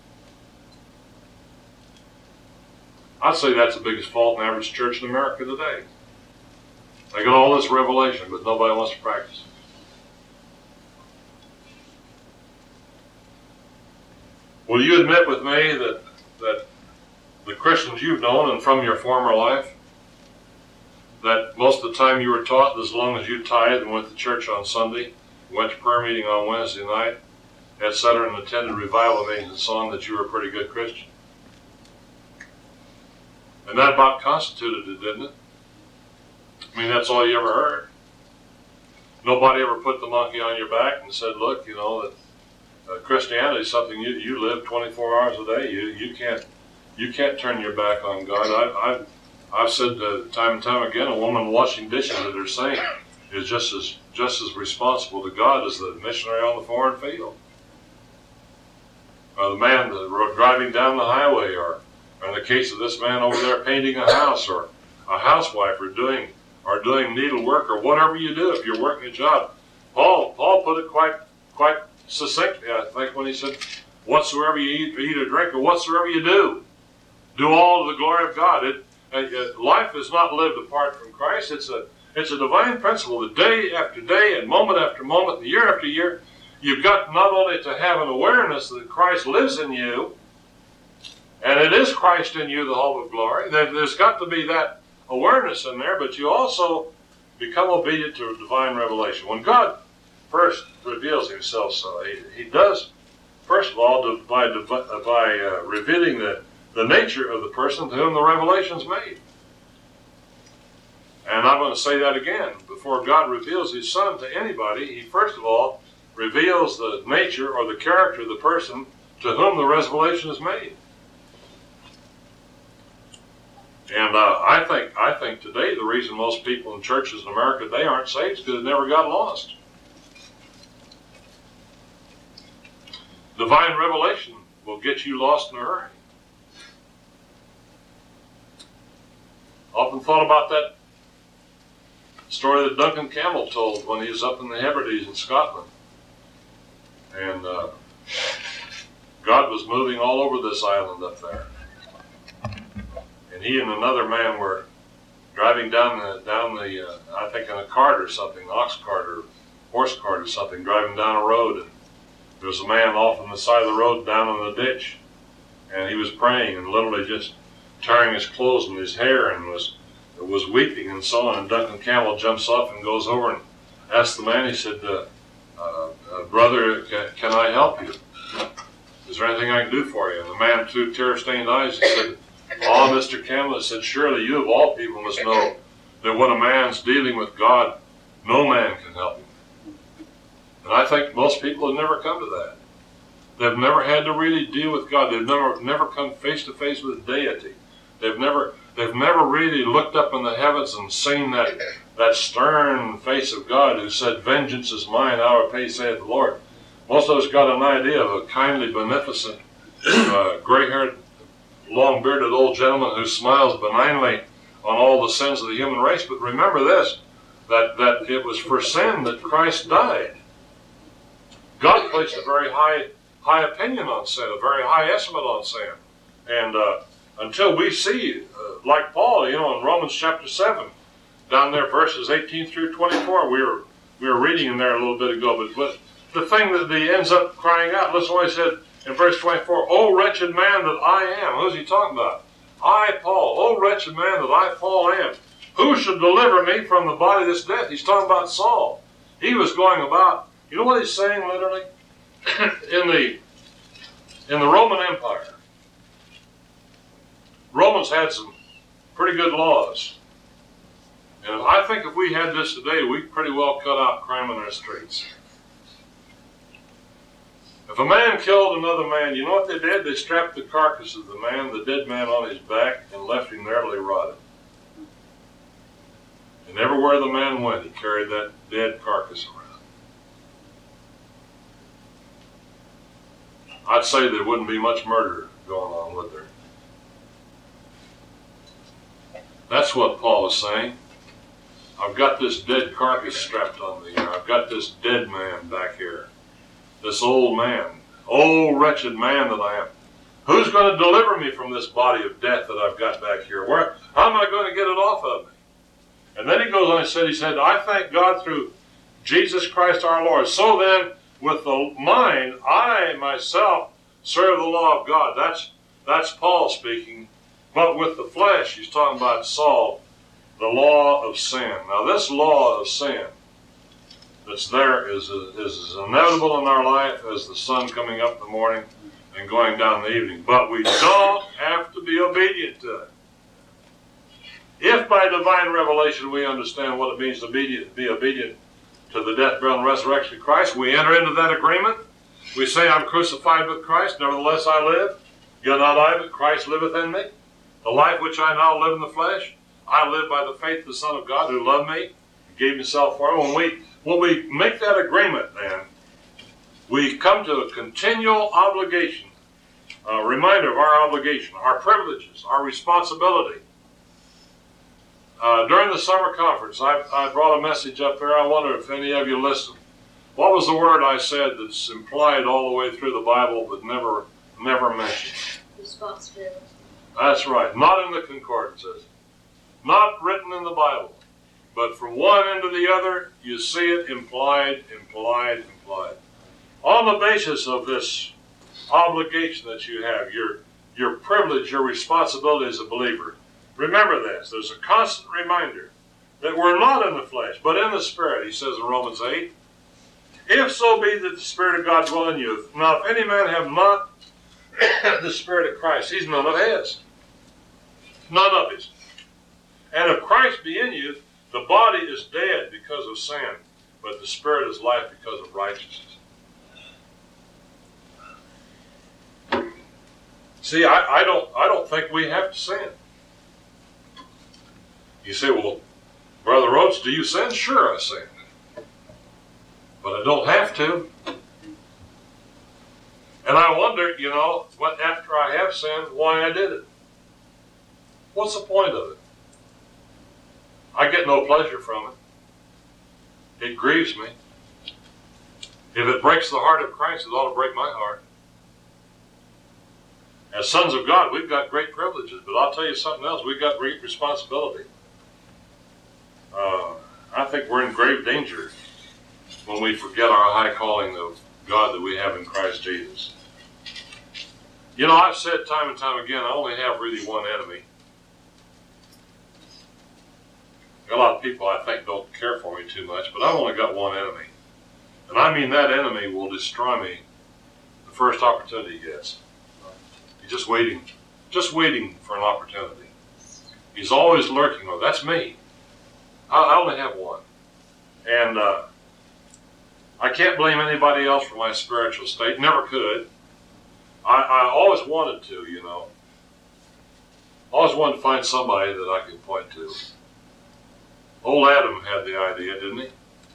I'd say that's the biggest fault in the average church in America today. They got all this revelation, but nobody wants to practice it. Will you admit with me that, that the Christians you've known and from your former life, that most of the time you were taught that as long as you tithed and went to church on Sunday, went to prayer meeting on Wednesday night, et cetera, and attended revival meetings and so on, that you were a pretty good Christian? And that about constituted it, didn't it? I mean, that's all you ever heard. Nobody ever put the monkey on your back and said, look, you know, that uh, Christianity is something you, you live twenty-four hours a day. You you can't you can't turn your back on God. I, I've, I've said uh, time and time again, a woman washing dishes at her sink is just as just as responsible to God as the missionary on the foreign field, or the man that driving down the highway, or, or in the case of this man over there painting a house, or a housewife, or doing or doing needlework, or whatever you do if you're working a job. Paul Paul put it quite quite succinctly, I think, when he said, "Whatsoever you eat, eat or drink, or whatsoever you do, do all to the glory of God." It, uh, life is not lived apart from Christ. It's a It's a divine principle that day after day and moment after moment and year after year, you've got not only to have an awareness that Christ lives in you, and it is Christ in you, the hope of glory. There's got to be that awareness in there, but you also become obedient to divine revelation. When God first reveals Himself, so He, he does, first of all, by, by uh, revealing the, the nature of the person to whom the revelation is made. And I'm going to say that again. Before God reveals His Son to anybody, He first of all reveals the nature or the character of the person to whom the revelation is made. And uh, I think I think today the reason most people in churches in America, they aren't saved, is because they never got lost. Divine revelation will get you lost in a hurry. Often thought about that story that Duncan Campbell told when he was up in the Hebrides in Scotland. And uh, God was moving all over this island up there. And he and another man were driving down the, down the uh, I think in a cart or something, ox cart or horse cart or something, driving down a road. And there was a man off on the side of the road down in the ditch. And he was praying and literally just tearing his clothes and his hair, and was was weeping and so on. And Duncan Campbell jumps off and goes over and asks the man, he said, uh, uh, uh, brother, can, can I help you? Is there anything I can do for you? And the man, through tear-stained eyes, he said, oh, Mister Campbell, he said, surely you of all people must know that when a man's dealing with God, no man can help him. And I think most people have never come to that. They've never had to really deal with God. They've never never come face to face with deity. They've never they've never really looked up in the heavens and seen that that stern face of God who said, "Vengeance is mine, I will pay, saith the Lord." Most of us got an idea of a kindly, beneficent, uh, gray-haired, long-bearded old gentleman who smiles benignly on all the sins of the human race. But remember this, that, that it was for sin that Christ died. God placed a very high high opinion on sin, a very high estimate on sin. And uh, until we see, uh, like Paul, you know, in Romans chapter seven, down there, verses eighteen through twenty-four, we were we were reading in there a little bit ago, but, but the thing that he ends up crying out, listen to what he said in verse twenty-four, "O wretched man that I am." Who's he talking about? I, Paul, "O wretched man that I, Paul, am. Who should deliver me from the body of this death?" He's talking about Saul. He was going about, you know what he's saying literally? in the in the Roman Empire, Romans had some pretty good laws. And I think if we had this today, we'd pretty well cut out crime in our streets. If a man killed another man, you know what they did? They strapped the carcass of the man, the dead man, on his back and left him there till he rotted. And everywhere the man went, he carried that dead carcass around. I'd say there wouldn't be much murder going on, would there? That's what Paul is saying. I've got this dead carcass strapped on me here. I've got this dead man back here. This old man. Oh, wretched man that I am. Who's going to deliver me from this body of death that I've got back here? Where? How am I going to get it off of me? And then he goes on and said, he said, "I thank God through Jesus Christ our Lord. So then, with the mind, I myself serve the law of God." That's, that's Paul speaking. But with the flesh, he's talking about Saul, the law of sin. Now this law of sin that's there is, is as inevitable in our life as the sun coming up in the morning and going down in the evening. But we don't have to be obedient to it. If by divine revelation we understand what it means to be, be obedient to the death, burial, and resurrection of Christ, we enter into that agreement. We say, "I'm crucified with Christ, nevertheless I live. Yet not I, but Christ liveth in me. The life which I now live in the flesh, I live by the faith of the Son of God who loved me and gave himself for me." When we, when we make that agreement, then, we come to a continual obligation, a reminder of our obligation, our privileges, our responsibility. Uh, during the summer conference, I, I brought a message up there. I wonder if any of you listened. What was the word I said that's implied all the way through the Bible but never, never mentioned? Responsibility. That's right. Not in the concordances. Not written in the Bible. But from one end to the other, you see it implied, implied, implied. On the basis of this obligation that you have, your, your privilege, your responsibility as a believer, remember this. There's a constant reminder that we're not in the flesh, but in the Spirit, he says in Romans eight. If so be that the Spirit of God dwell in you. Now, if any man have not the Spirit of Christ, he's none of his. None of his. And if Christ be in you, the body is dead because of sin, but the Spirit is life because of righteousness. See, I, I don't I don't think we have to sin. You say, "Well, Brother Rhodes, do you sin?" Sure, I sin. But I don't have to. And I wonder, you know, what after I have sinned, why I did it. What's the point of it? I get no pleasure from it. It grieves me. If it breaks the heart of Christ, it ought to break my heart. As sons of God, we've got great privileges, but I'll tell you something else. We've got great responsibility. Uh, I think we're in grave danger when we forget our high calling of God that we have in Christ Jesus. You know, I've said time and time again, I only have really one enemy. A lot of people, I think, don't care for me too much, but I've only got one enemy. And I mean that enemy will destroy me the first opportunity he gets. He's just waiting, just waiting for an opportunity. He's always lurking. Oh, that's me. I, I only have one. And uh, I can't blame anybody else for my spiritual state. Never could. I, I always wanted to, you know. Always wanted to find somebody that I could point to. Old Adam had the idea, didn't he?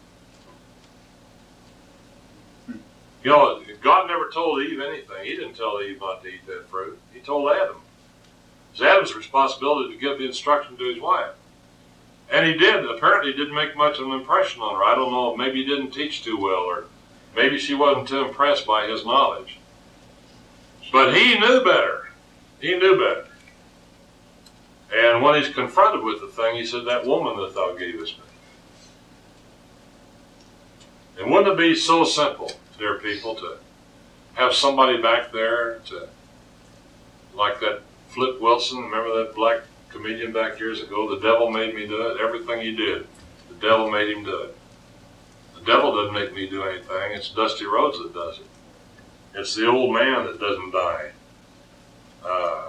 You know, God never told Eve anything. He didn't tell Eve not to eat that fruit. He told Adam. It was Adam's responsibility to give the instruction to his wife. And he did. Apparently didn't make much of an impression on her. I don't know, maybe he didn't teach too well, or maybe she wasn't too impressed by his knowledge. But he knew better. He knew better. And when he's confronted with the thing, he said, that woman that thou gavest me. And wouldn't it be so simple, dear people, to have somebody back there to, like that Flip Wilson, remember that black comedian back years ago? The devil made me do it. Everything he did, the devil made him do it. The devil doesn't make me do anything. It's Dusty Rhodes that does it. It's the old man that doesn't die. Uh,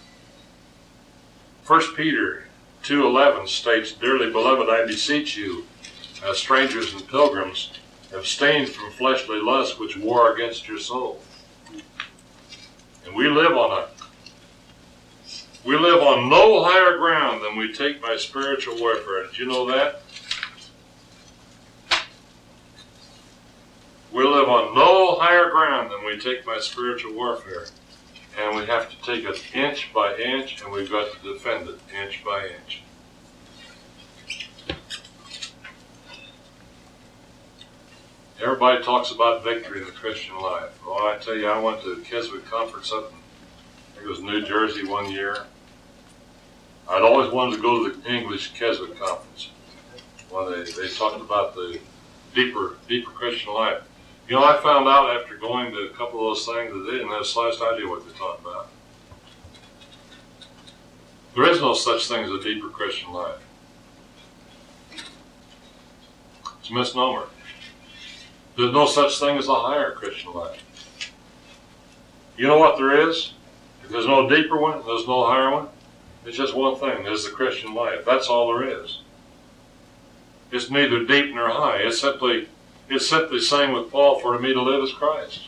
First Peter two eleven states, Dearly beloved, I beseech you, as strangers and pilgrims, abstain from fleshly lusts which war against your soul. And we live on a we live on no higher ground than we take by spiritual warfare. Did you know that? We live on no higher ground than we take by spiritual warfare. And we have to take it inch by inch, and we've got to defend it inch by inch. Everybody talks about victory in the Christian life. Well, I tell you, I went to a Keswick conference up in, I think it was New Jersey one year. I'd always wanted to go to the English Keswick conference when they, they talked about the deeper, deeper Christian life. You know, I found out after going to a couple of those things that they didn't have the slightest idea what they're talking about. There is no such thing as a deeper Christian life. It's a misnomer. There's no such thing as a higher Christian life. You know what there is? If there's no deeper one, there's no higher one. It's just one thing. There's the Christian life. That's all there is. It's neither deep nor high. It's simply It's simply saying with Paul, for to me to live is Christ.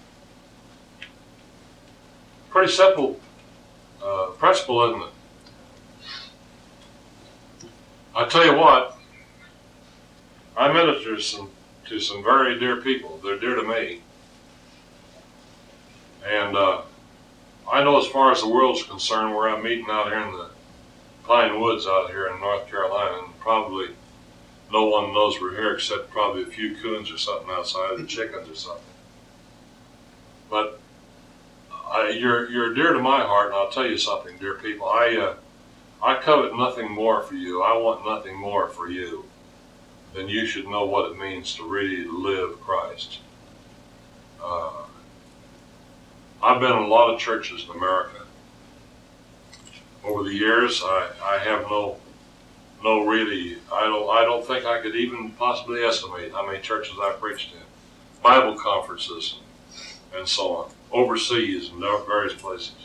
Pretty simple uh, principle, isn't it? I tell you what, I minister some, to some very dear people. They're dear to me. And uh, I know as far as the world's concerned, where I'm meeting out here in the Pine Woods out here in North Carolina, and probably no one knows we're here except probably a few coons or something outside, or chickens or something. But I, you're you're dear to my heart, and I'll tell you something, dear people. I uh, I covet nothing more for you. I want nothing more for you than you should know what it means to really live Christ. Uh, I've been in a lot of churches in America. Over the years, I, I have no. No, really, I don't. I don't think I could even possibly estimate how many churches I've preached in, Bible conferences, and so on, overseas and various places.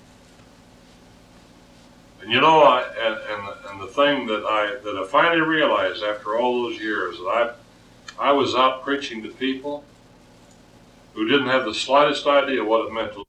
And you know, I and and, and the thing that I that I finally realized after all those years that I I was out preaching to people who didn't have the slightest idea what it meant to